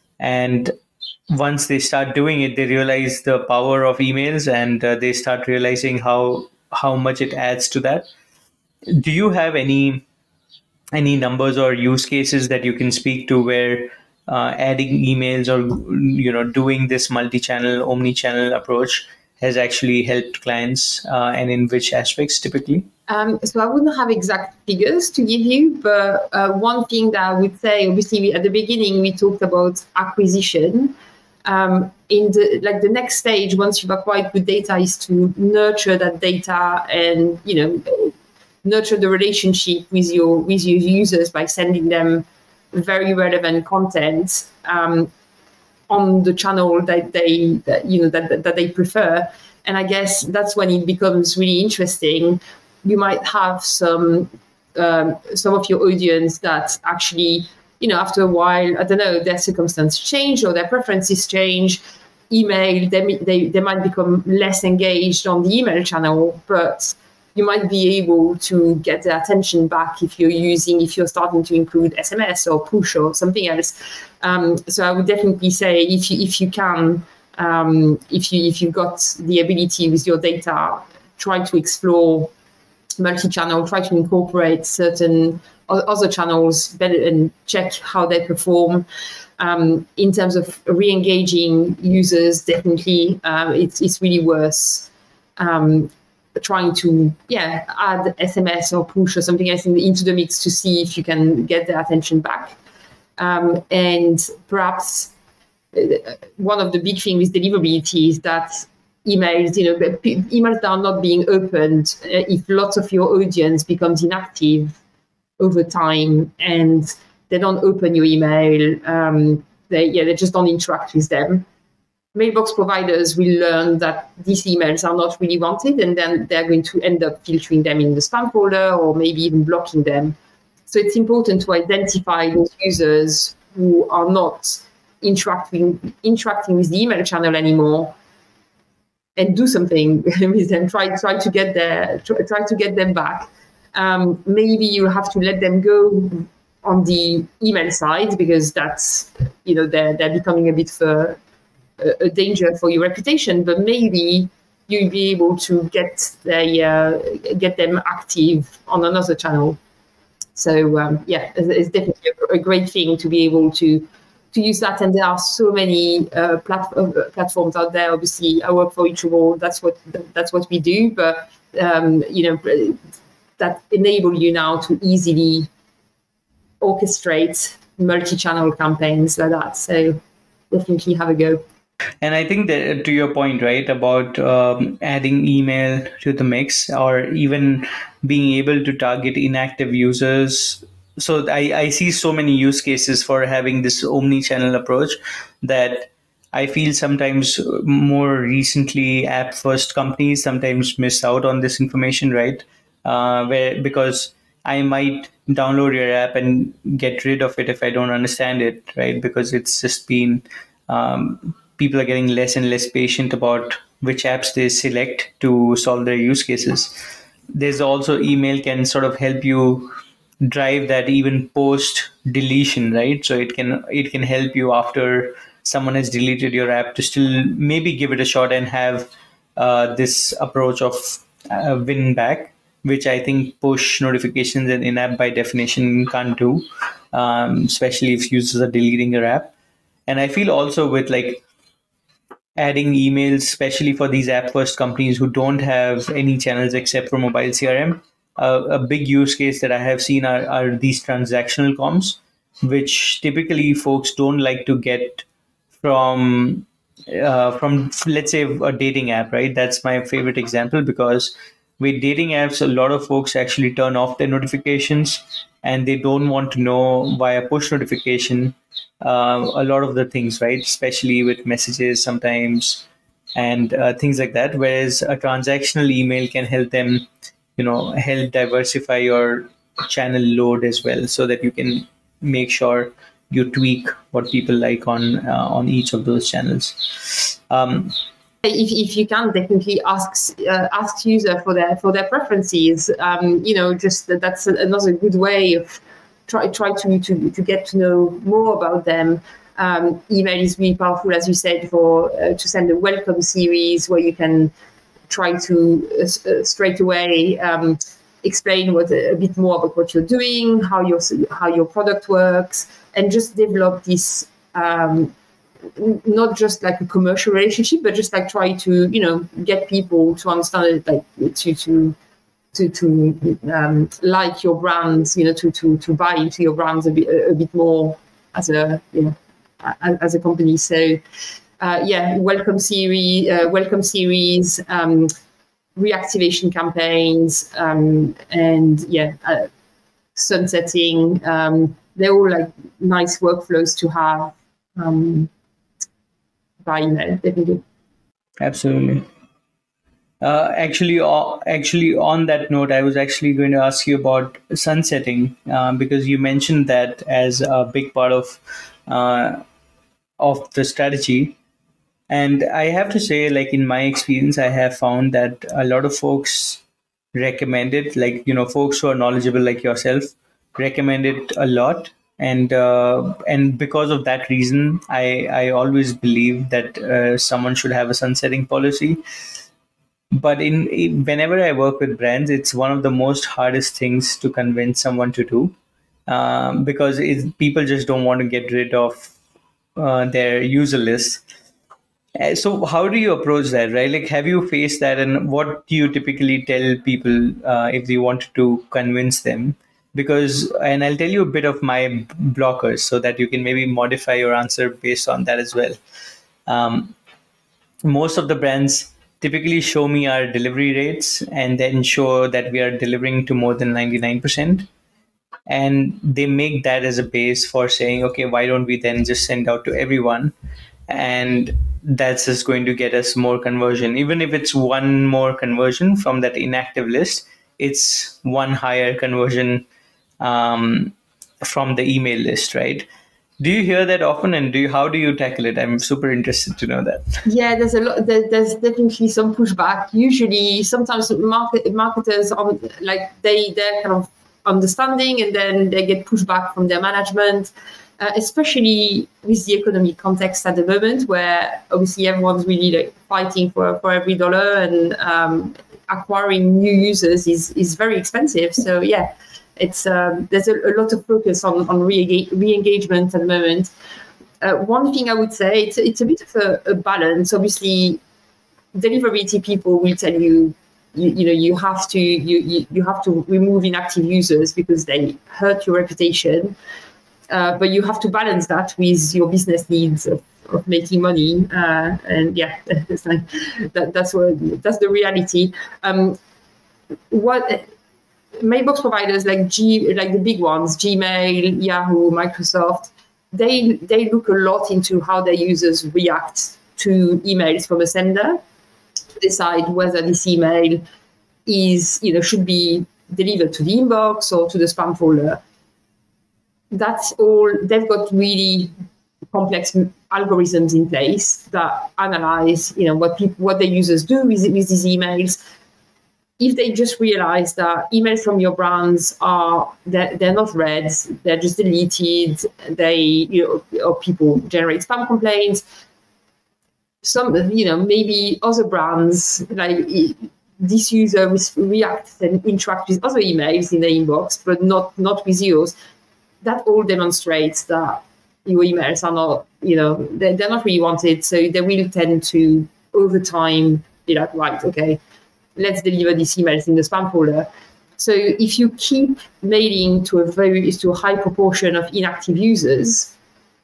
And once they start doing it, they realize the power of emails, and uh, they start realizing how how much it adds to that. Do you have any any numbers or use cases that you can speak to where uh, adding emails or you know doing this multi-channel omni-channel approach has actually helped clients, uh, and in which aspects typically? Um, so I wouldn't have exact figures to give you, but uh, one thing that I would say, obviously, we, at the beginning we talked about acquisition. Um, in the like the next stage, once you've acquired good data, is to nurture that data and you know nurture the relationship with your with your users by sending them very relevant content um, on the channel that they that, you know that that they prefer. And I guess that's when it becomes really interesting. You might have some um, some of your audience that actually, you know, after a while, I don't know, their circumstances change or their preferences change. Email, they, they, they might become less engaged on the email channel, but you might be able to get their attention back if you're using, if you're starting to include S M S or push or something else. Um, so I would definitely say if you, if you can, um, if you, if you've got the ability with your data, try to explore multi-channel, try to incorporate certain other channels better and check how they perform. Um, in terms of re-engaging users, definitely uh, it's, it's really worth um, trying to yeah add S M S or push or something else in, into the mix to see if you can get their attention back. Um, and perhaps one of the big things with deliverability is that emails, you know, emails that are not being opened, uh, if lots of your audience becomes inactive over time and they don't open your email, um, they yeah they just don't interact with them. Mailbox providers will learn that these emails are not really wanted, and then they're going to end up filtering them in the spam folder or maybe even blocking them. So it's important to identify those users who are not interacting interacting with the email channel anymore, and do something with them. Try try to get their try, try to get them back. Um, maybe you have to let them go on the email side, because that's, you know, they're they're becoming a bit for a, a danger for your reputation. But maybe you'll be able to get they uh, get them active on another channel. So um, yeah, it's, it's definitely a, a great thing to be able to to use that. And there are so many uh, plat- uh, platforms out there. Obviously, I work for Reachable. That's what that's what we do. But um, you know, that enable you now to easily orchestrate multi-channel campaigns like that. So definitely have a go. And I think that, to your point, right, about um, adding email to the mix, or even being able to target inactive users. So I, I see so many use cases for having this omni-channel approach that I feel sometimes more recently app first companies sometimes miss out on this information, right? Uh, where because I might download your app and get rid of it if I don't understand it, right? Because it's just been um, people are getting less and less patient about which apps they select to solve their use cases. There's also email can sort of help you drive that even post deletion, right? So it can it can help you after someone has deleted your app to still maybe give it a shot and have uh, this approach of uh, win back, which I think push notifications and in-app by definition can't do, um, especially if users are deleting your app. And I feel also with like adding emails, especially for these app first companies who don't have any channels except for mobile C R M. Uh, a big use case that I have seen are, are these transactional comms, which typically folks don't like to get from uh, from let's say a dating app, right? That's my favorite example, because with dating apps, a lot of folks actually turn off their notifications and they don't want to know via push notification uh, a lot of the things, right? Especially with messages sometimes and uh, things like that. Whereas a transactional email can help them, you know, help diversify your channel load as well, so that you can make sure you tweak what people like on uh, on each of those channels. Um, if, if you can, definitely ask uh, ask user for their for their preferences. Um, you know, just that's another good way of try try to to, to get to know more about them. Um, email is really powerful, as you said, for uh, to send a welcome series where you can try to uh, uh, straight away um, explain what a bit more about what you're doing, how your how your product works, and just develop this. Um, not just like a commercial relationship, but just like try to, you know, get people to understand it, like to to to to um, like your brands, you know, to to to buy into your brands a bit a, bit more as a, you know, as a company. So uh, yeah, welcome series, uh, welcome series, um, reactivation campaigns, um, and yeah, uh, sunsetting. Um, they're all like nice workflows to have. Um, by email, definitely. Absolutely. Uh, actually, uh, actually, on that note, I was actually going to ask you about sunsetting, um, because you mentioned that as a big part of uh, of the strategy. And I have to say, like in my experience, I have found that a lot of folks recommend it. Like, you know, folks who are knowledgeable like yourself recommend it a lot. And uh, and because of that reason, I I always believe that uh, someone should have a sunsetting policy. But in, in whenever I work with brands, it's one of the most hardest things to convince someone to do, um, because it, people just don't want to get rid of uh, their user list. Uh, So how do you approach that, right? Like, have you faced that, and what do you typically tell people uh, if you wanted to convince them? Because, and I'll tell you a bit of my b- blockers so that you can maybe modify your answer based on that as well. Um, Most of the brands typically show me our delivery rates and then show that we are delivering to more than ninety-nine percent. And they make that as a base for saying, okay, why don't we then just send out to everyone? And that's just going to get us more conversion. Even if it's one more conversion from that inactive list, it's one higher conversion um, from the email list, right? Do you hear that often, and do you, how do you tackle it? I'm super interested to know that. Yeah, there's a lot. There, there's definitely some pushback. Usually, sometimes market marketers on like they they're kind of understanding, and then they get pushback from their management, uh, especially with the economic context at the moment, where obviously everyone's really like fighting for for every dollar, and um, acquiring new users is is very expensive. So yeah. It's um, there's a, a lot of focus on on re re-engagement at the moment. Uh, one thing I would say, it's it's a bit of a, a balance. Obviously, deliverability people will tell you, you, you know, you have to you, you you have to remove inactive users because they hurt your reputation. Uh, but you have to balance that with your business needs of, of making money. Uh, and yeah, that's like, that, that's what that's the reality. Um, what. Mailbox providers like G, like the big ones, Gmail, Yahoo, Microsoft, they they look a lot into how their users react to emails from a sender to decide whether this email is, you know, should be delivered to the inbox or to the spam folder. That's all. They've got really complex algorithms in place that analyze, you know, what people, what their users do with, with these emails. If they just realize that emails from your brands are they're, they're not read, they're just deleted, they, you know, or people generate spam complaints. Some, you know, maybe other brands like this user reacts and interacts with other emails in the inbox, but not not with yours. That all demonstrates that your emails are not, you know, they're, they're not really wanted. So they will tend to over time be like, right, okay, let's deliver these emails in the spam folder. So if you keep mailing to a very to a high proportion of inactive users,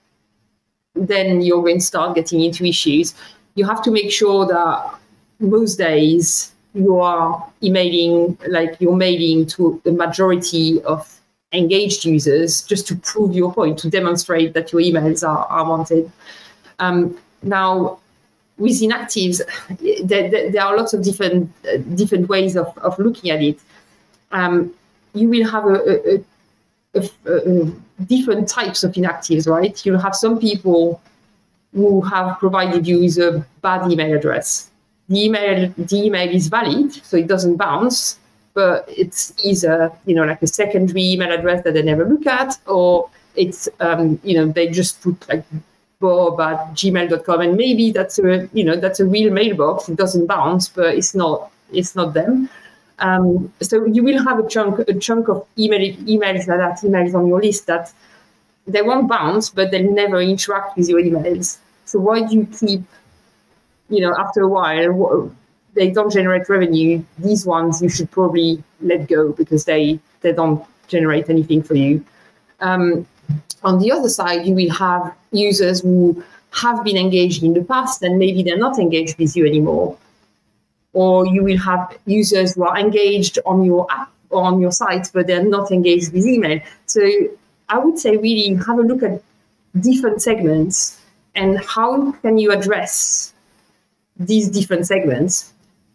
then you're going to start getting into issues. You have to make sure that most days you are emailing, like you're mailing to the majority of engaged users just to prove your point, to demonstrate that your emails are, are wanted. Um, now, with inactives, there, there, there are lots of different uh, different ways of, of looking at it. Um, you will have a, a, a, a, a different types of inactives, right? You'll have some people who have provided you with a bad email address. The email, the email is valid, so it doesn't bounce, but it's either, you know, like a secondary email address that they never look at, or it's, um, you know, they just put like bob at gmail dot com, and maybe that's a, you know, that's a real mailbox. It doesn't bounce, but it's not, it's not them. Um, so you will have a chunk, a chunk of email, emails like that, emails on your list that they won't bounce, but they'll never interact with your emails. So why do you keep, you know, after a while, they don't generate revenue. These ones you should probably let go because they, they don't generate anything for you. Um, on the other side, you will have users who have been engaged in the past and maybe they're not engaged with you anymore. Or you will have users who are engaged on your app or on your site, but they're not engaged with email. So I would say really have a look at different segments and how can you address these different segments.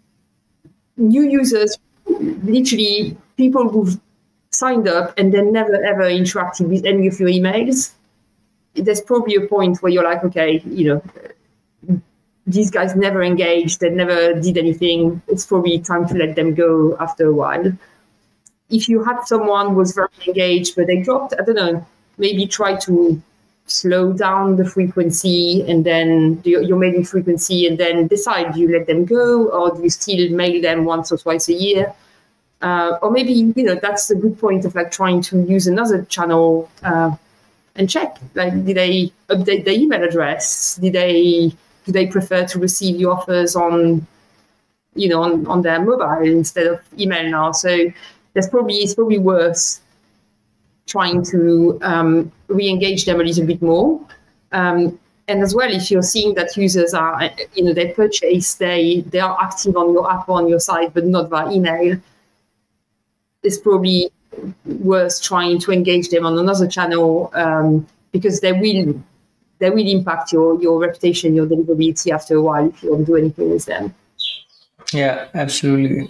New users, literally people who've signed up and then never ever interacted with any of your emails, there's probably a point where you're like, okay, you know, these guys never engaged, they never did anything. It's probably time to let them go after a while. If you had someone who was very engaged, but they dropped, I don't know, maybe try to slow down the frequency and then your, your mailing frequency and then decide, do you let them go or do you still mail them once or twice a year? Uh, or maybe, you know, that's a good point of like trying to use another channel uh, and check, like, did they update their email address? Did they, do they prefer to receive your offers on, you know, on, on their mobile instead of email now? So there's probably, it's probably worse trying to um, re-engage them a little bit more. Um, and as well, if you're seeing that users are, you know, they purchase, they, they are active on your app or on your site, but not via email, it's probably worth trying to engage them on another channel um, because they will they will impact your, your reputation, your deliverability after a while if you don't do anything with them. Yeah, absolutely.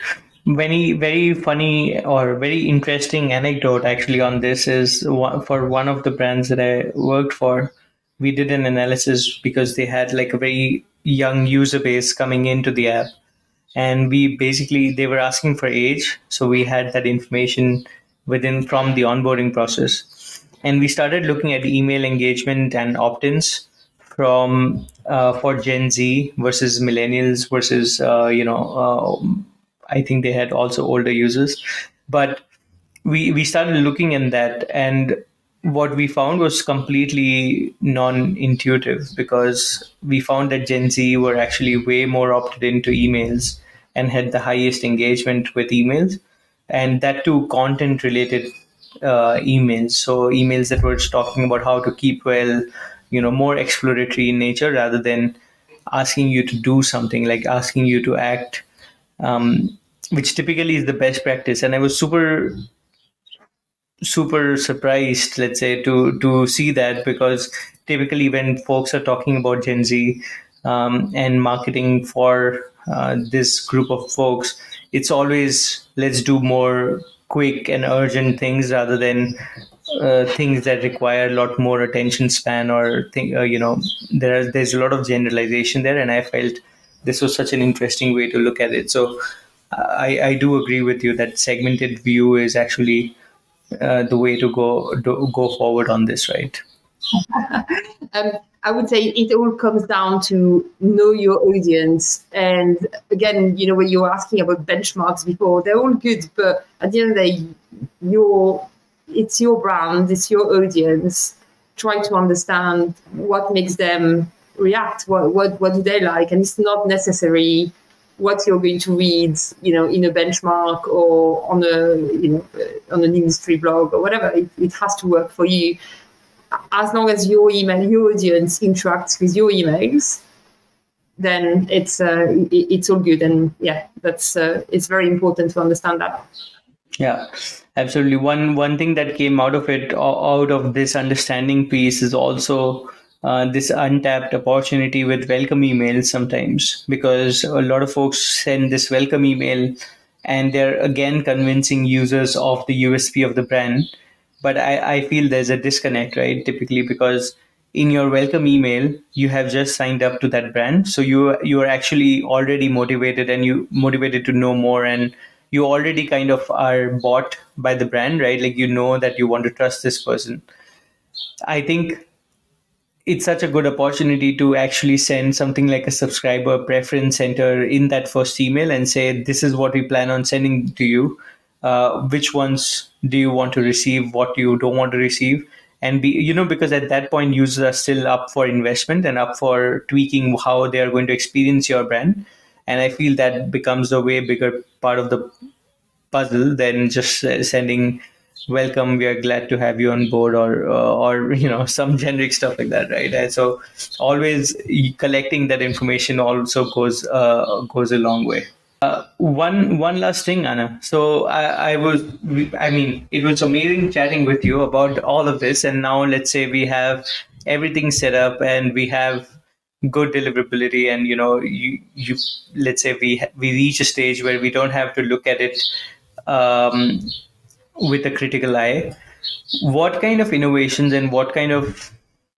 Very, very funny or very interesting anecdote actually on this is one, for one of the brands that I worked for, we did an analysis because they had like a very young user base coming into the app. And we basically, they were asking for age. So we had that information within from the onboarding process. And we started looking at email engagement and opt-ins from uh, for Gen Z versus millennials versus, uh, you know, uh, I think they had also older users, but we we started looking in that, and what we found was completely non-intuitive because we found that Gen Z were actually way more opted into emails and had the highest engagement with emails, and that too content related uh, emails. So emails that were talking about how to keep well, you know, more exploratory in nature rather than asking you to do something, like asking you to act, um, which typically is the best practice. And I was super, super surprised, let's say, to to see that because typically when folks are talking about Gen Z um, and marketing for uh, this group of folks, it's always let's do more quick and urgent things rather than uh, things that require a lot more attention span or think, uh, you know, there are, there's a lot of generalization there, and I felt this was such an interesting way to look at it. So I, I do agree with you that segmented view is actually uh, the way to go do, go forward on this, right? um, I would say it all comes down to know your audience. And again, you know, when you were asking about benchmarks before, they're all good, but at the end of the day, your it's your brand, it's your audience. Try to understand what makes them react, what what what do they like, and it's not necessary what you're going to read, you know, in a benchmark or on a, you know, on an industry blog or whatever. It, it has to work for you. As long as your email, your audience interacts with your emails, then it's uh, it, it's all good. And yeah, that's uh, it's very important to understand that. Yeah, absolutely. One one thing that came out of it, out of this understanding piece, is also uh, this untapped opportunity with welcome emails sometimes, because a lot of folks send this welcome email and they're again convincing users of the U S P of the brand. But I, I feel there's a disconnect, right? Typically, because in your welcome email, you have just signed up to that brand. So you you are actually already motivated and you motivated to know more, and you already kind of are bought by the brand, right? Like, you know that you want to trust this person. I think it's such a good opportunity to actually send something like a subscriber preference center in that first email and say, this is what we plan on sending to you. Uh, which ones do you want to receive? What you don't want to receive? And be, you know, because at that point, users are still up for investment and up for tweaking how they are going to experience your brand. And I feel that becomes a way bigger part of the puzzle than just uh, sending welcome, we are glad to have you on board, or uh, or you know, some generic stuff like that, right? And so always collecting that information also goes uh, goes a long way. Uh, one one last thing, Anna. So I, I was, I mean, it was amazing chatting with you about all of this. And now let's say we have everything set up and we have good deliverability, and you know, you you let's say we we reach a stage where we don't have to look at it um, with a critical eye. What kind of innovations and what kind of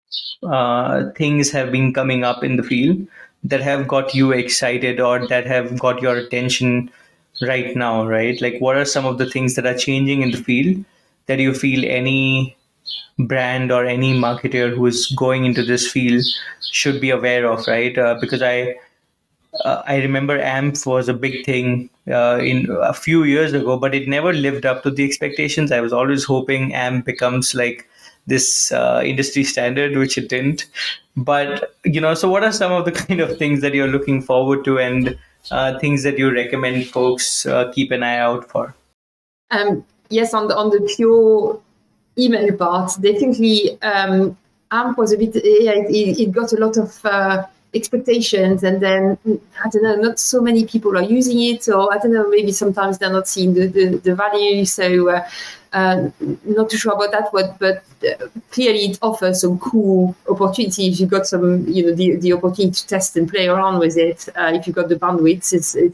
uh, things have been coming up in the field that have got you excited or that have got your attention right now, right? Like, what are some of the things that are changing in the field that you feel any brand or any marketer who is going into this field should be aware of, right? Uh, because I uh, I remember A M P was a big thing uh, in a few years ago, but it never lived up to the expectations. I was always hoping A M P becomes like this uh, industry standard, which it didn't. But, you know, so what are some of the kind of things that you're looking forward to, and uh, things that you recommend folks uh, keep an eye out for? Um, yes, on the on the pure email part, definitely um, A M P was a bit, yeah, it, it got a lot of uh, expectations, and then I don't know, not so many people are using it, or I don't know, maybe sometimes they're not seeing the, the, the value. So uh, uh, not too sure about that, but, but uh, clearly it offers some cool opportunity if you got some, you know, the, the opportunity to test and play around with it. Uh, if you got the bandwidth, it's it's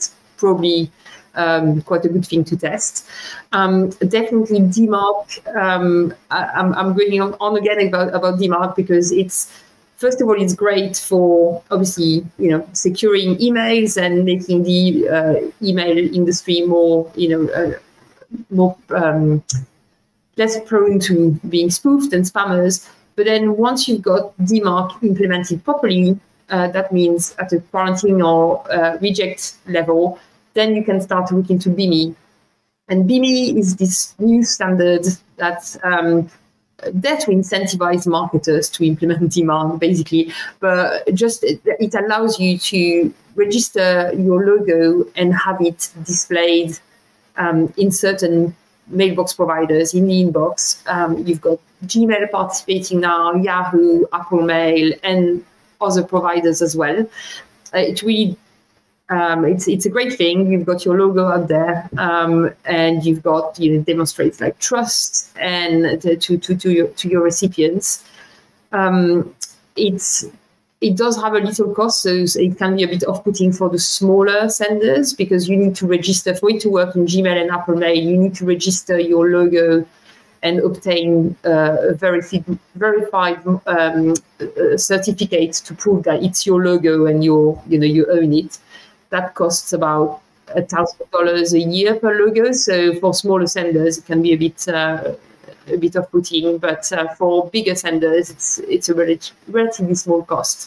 probably um, quite a good thing to test. Um, definitely D MARC. Um, I, I'm, I'm going on, on again about, about D MARC because it's, first of all, it's great for obviously, you know, securing emails and making the uh, email industry more, you know, uh, more um, less prone to being spoofed and spammers. But then once you've got D MARC implemented properly, uh, that means at a quarantine or uh, reject level, then you can start to look into B M I. And B M I is this new standard that um, there to incentivize marketers to implement D MARC, basically. But just it, it allows you to register your logo and have it displayed um, in certain mailbox providers in the inbox. Um, you've got Gmail participating now, Yahoo, Apple Mail, and other providers as well. Uh, it really Um, it's it's a great thing. You've got your logo out there, um, and you've got, you know, demonstrates like trust and to to to, to your to your recipients. Um, it's it does have a little cost, so it can be a bit off-putting for the smaller senders because you need to register for it to work in Gmail and Apple Mail. You need to register your logo and obtain uh, a verified verified um, certificate to prove that it's your logo and you're you know you own it. That costs about a thousand dollars a year per logo. So for smaller senders, it can be a bit uh, a bit off-putting, but uh, for bigger senders, it's it's a rel- relatively small cost.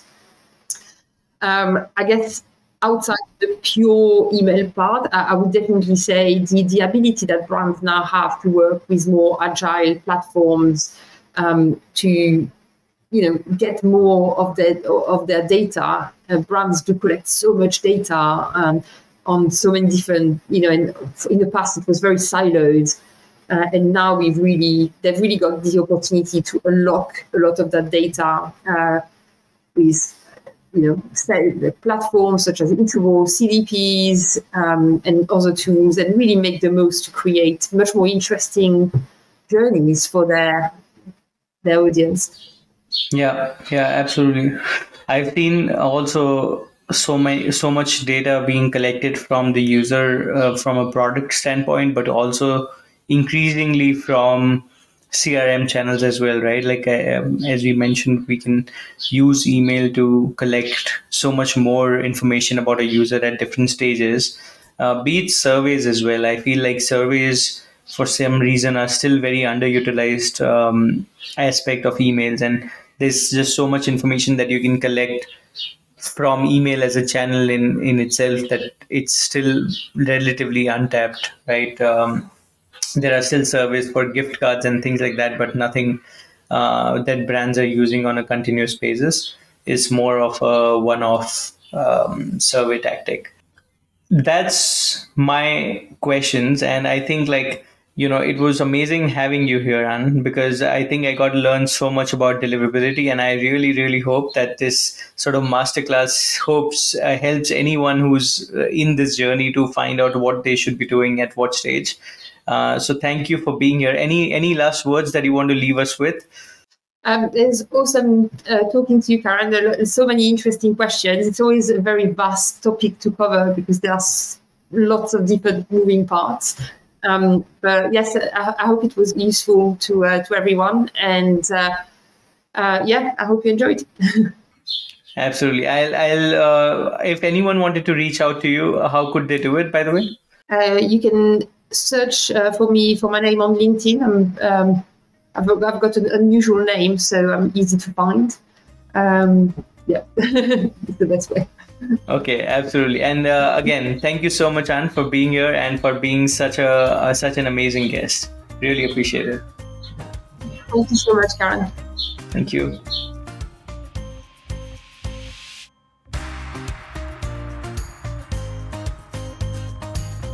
Um, I guess outside the pure email part, I, I would definitely say the the ability that brands now have to work with more agile platforms um, to you know, get more of their of their data. Uh, brands do collect so much data um, on so many different, you know, in, in the past it was very siloed. Uh, and now we've really, they've really got the opportunity to unlock a lot of that data uh, with, you know, the platforms such as Interval, C D Ps, um, and other tools, and really make the most to create much more interesting journeys for their their audience. Yeah, yeah, absolutely. I've seen also so many, so much data being collected from the user uh, from a product standpoint, but also increasingly from C R M channels as well, right? Like um, as we mentioned, we can use email to collect so much more information about a user at different stages. Uh, be it surveys as well. I feel like surveys for some reason are still very underutilized um, aspect of emails, and there's just so much information that you can collect from email as a channel in, in itself that it's still relatively untapped, right? Um, there are still surveys for gift cards and things like that, but nothing uh, that brands are using on a continuous basis. Is more of a one-off um, survey tactic. That's my questions, and I think like you know it was amazing having you here, Anne, because I think I got to learn so much about deliverability, and I really really hope that this sort of masterclass hopes uh, helps anyone who's uh, in this journey to find out what they should be doing at what stage. Uh, so thank you for being here. Any any last words that you want to leave us with? Um, it's awesome uh, talking to you, Karen. There are so many interesting questions. It's always a very vast topic to cover because there's lots of different moving parts. Um, but yes, I, I hope it was useful to uh, to everyone. And uh, uh, yeah, I hope you enjoyed. Absolutely. I'll, I'll uh, if anyone wanted to reach out to you, how could they do it, by the way? Uh, you can search uh, for me, for my name on LinkedIn. I'm, um, I've, I've got an unusual name, so I'm easy to find. Um, yeah, it's the best way. Okay, absolutely. And uh, again, thank you so much, Anne, for being here and for being such a uh, such an amazing guest. Really appreciate it. Thank you so much, Karen. Thank you.